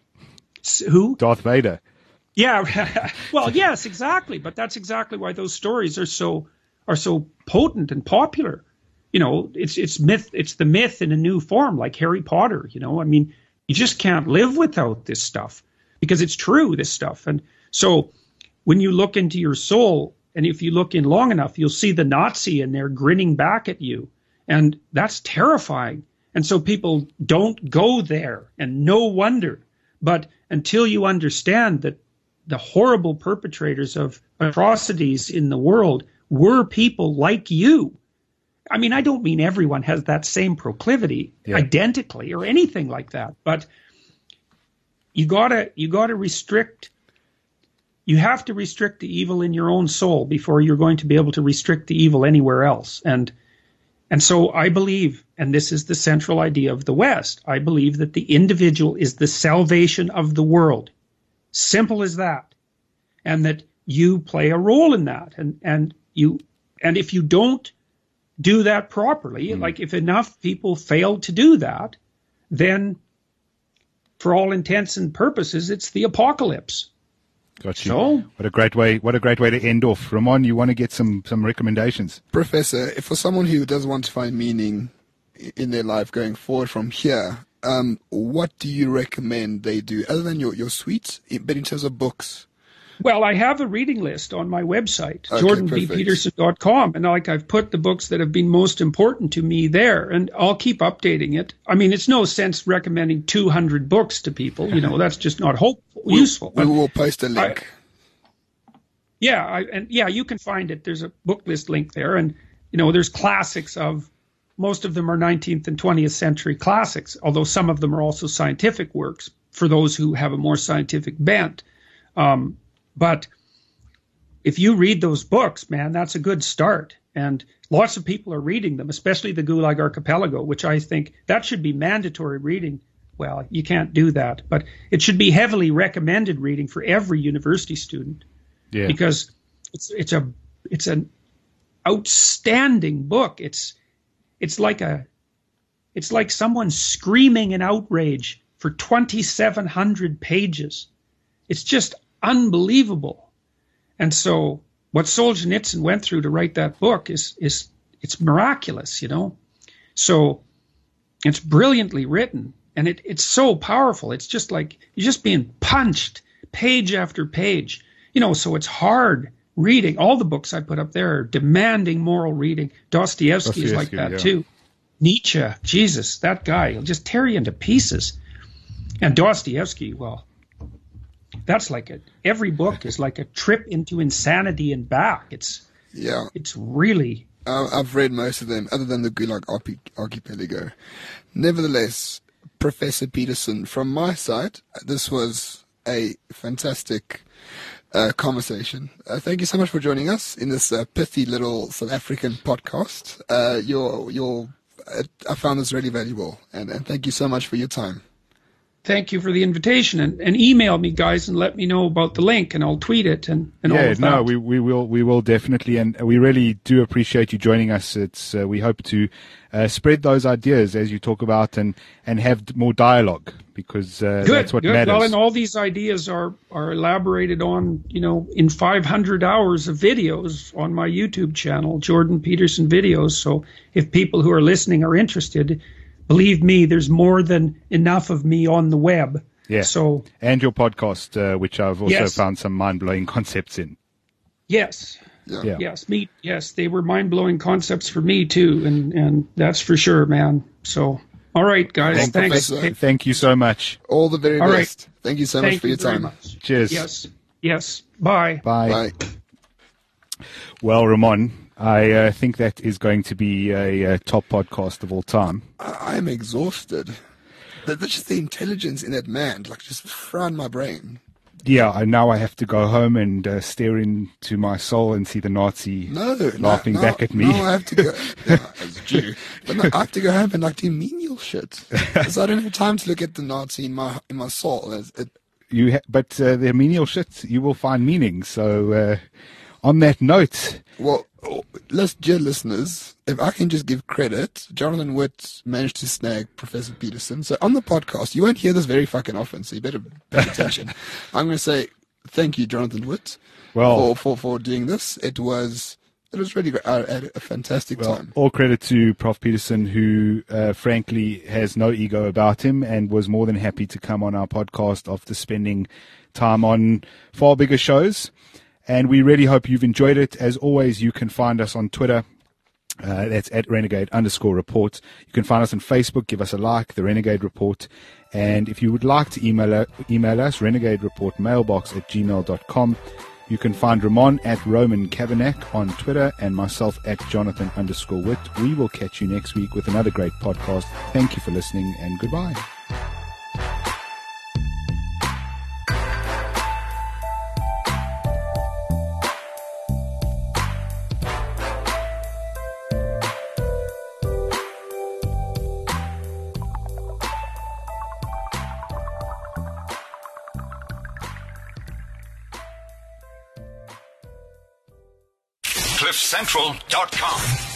S- who? Darth Vader. Yeah. Well, yes, exactly. But that's exactly why those stories are so are so potent and popular. You know, it's it's myth. It's the myth in a new form, like Harry Potter. You know, I mean, you just can't live without this stuff because it's true. This stuff, and so when you look into your soul. And if you look in long enough, you'll see the Nazi in there grinning back at you. And that's terrifying. And so people don't go there, and no wonder. But until you understand that the horrible perpetrators of atrocities in the world were people like you. I mean, I don't mean everyone has that same proclivity yeah. identically or anything like that. But you gotta you gotta restrict. You have to restrict the evil in your own soul before you're going to be able to restrict the evil anywhere else. And and so I believe, and this is the central idea of the West, I believe that the individual is the salvation of the world. Simple as that. And that you play a role in that. And and you and if you don't do that properly, mm. like if enough people fail to do that, then for all intents and purposes, it's the apocalypse. Got you. So, what a great way! What a great way to end off. Ramon, you want to get some some recommendations, Professor? For someone who does want to find meaning in their life going forward from here, um, what do you recommend they do other than your your suites, but in terms of books? Well, I have a reading list on my website, okay, jordan b peterson dot com, and like I've put the books that have been most important to me there, and I'll keep updating it. I mean, it's no sense recommending two hundred books to people. You know, that's just not hopeful, we'll, useful. We will post a link. I, yeah, I, and yeah, you can find it. There's a book list link there, and you know, there's classics of. Most of them are nineteenth and twentieth century classics, although some of them are also scientific works for those who have a more scientific bent. Um, But if you read those books, man, that's a good start. And lots of people are reading them, especially the Gulag Archipelago, which I think that should be mandatory reading well, you can't do that. But it should be heavily recommended reading for every university student. Yeah. Because it's it's a it's an outstanding book. It's it's like a it's like someone screaming in outrage for twenty-seven hundred pages. It's just unbelievable. And so what Solzhenitsyn went through to write that book is is it's miraculous, you know. So it's brilliantly written, and it, it's so powerful. It's just like you're just being punched page after page. You know, so it's hard reading. All the books I put up there are demanding moral reading. Dostoevsky is like that yeah. too. Nietzsche, Jesus, that guy, he'll just tear you into pieces. And Dostoevsky, well, that's like a, every book is like a trip into insanity and back. It's Yeah. it's really... Uh, I've read most of them, other than the Gulag Archi- Archipelago. Nevertheless, Professor Peterson, from my side, this was a fantastic uh, conversation. Uh, thank you so much for joining us in this uh, pithy little South African podcast. Uh, your, your, uh, I found this really valuable, and, and thank you so much for your time. Thank you for the invitation, and, and email me, guys, and let me know about the link, and I'll tweet it and, and yeah, all of that. no, we, we will we will definitely, and we really do appreciate you joining us. It's uh, we hope to uh, spread those ideas as you talk about, and, and have more dialogue, because uh, good, that's what good. matters. Well, and all these ideas are are elaborated on, you know, in five hundred hours of videos on my YouTube channel, Jordan Peterson Videos. So if people who are listening are interested, believe me, there's more than enough of me on the web. Yeah. So, and your podcast, uh, which I've also yes. found some mind-blowing concepts in. Yes. Yeah. Yeah. Yes. Me. Yes. They were mind-blowing concepts for me too. And, and that's for sure, man. So, all right, guys. Well, thanks. Professor, Hey, Thank you so much. All the very All right. best. Thank you so much thank for you your very time. much. Cheers. Yes. Yes. Bye. Bye. Bye. Well, Ramon, I uh, think that is going to be a, a top podcast of all time. I- I'm exhausted. That- That's just the intelligence in that man, like just frying my brain. Yeah, I now I have to go home and uh, stare into my soul and see the Nazi No, laughing no, back no, at me. No, I have to go. Yeah, as a Jew, but no, I have to go home and like do menial shit. Because I don't have time to look at the Nazi in my in my soul. As it, You, ha- but uh, the menial shit, you will find meaning. So, uh, on that note, well, let's, dear listeners, if I can just give credit, Jonathan Witt managed to snag Professor Peterson. So on the podcast, you won't hear this very fucking often, so you better pay attention. I'm going to say thank you, Jonathan Witt, Well- for, for, for doing this. It was it was really great. I had a fantastic well, time. all credit to Professor Peterson, who, uh, frankly, has no ego about him and was more than happy to come on our podcast after spending time on far bigger shows. And we really hope you've enjoyed it. As always, you can find us on Twitter. Uh, that's at Renegade underscore report. You can find us on Facebook. Give us a like, The Renegade Report. And if you would like to email, email us, renegade report mailbox at gmail dot com. You can find Ramon at Roman Kavanagh on Twitter and myself at Jonathan underscore Witt. We will catch you next week with another great podcast. Thank you for listening, and goodbye. cliff central dot com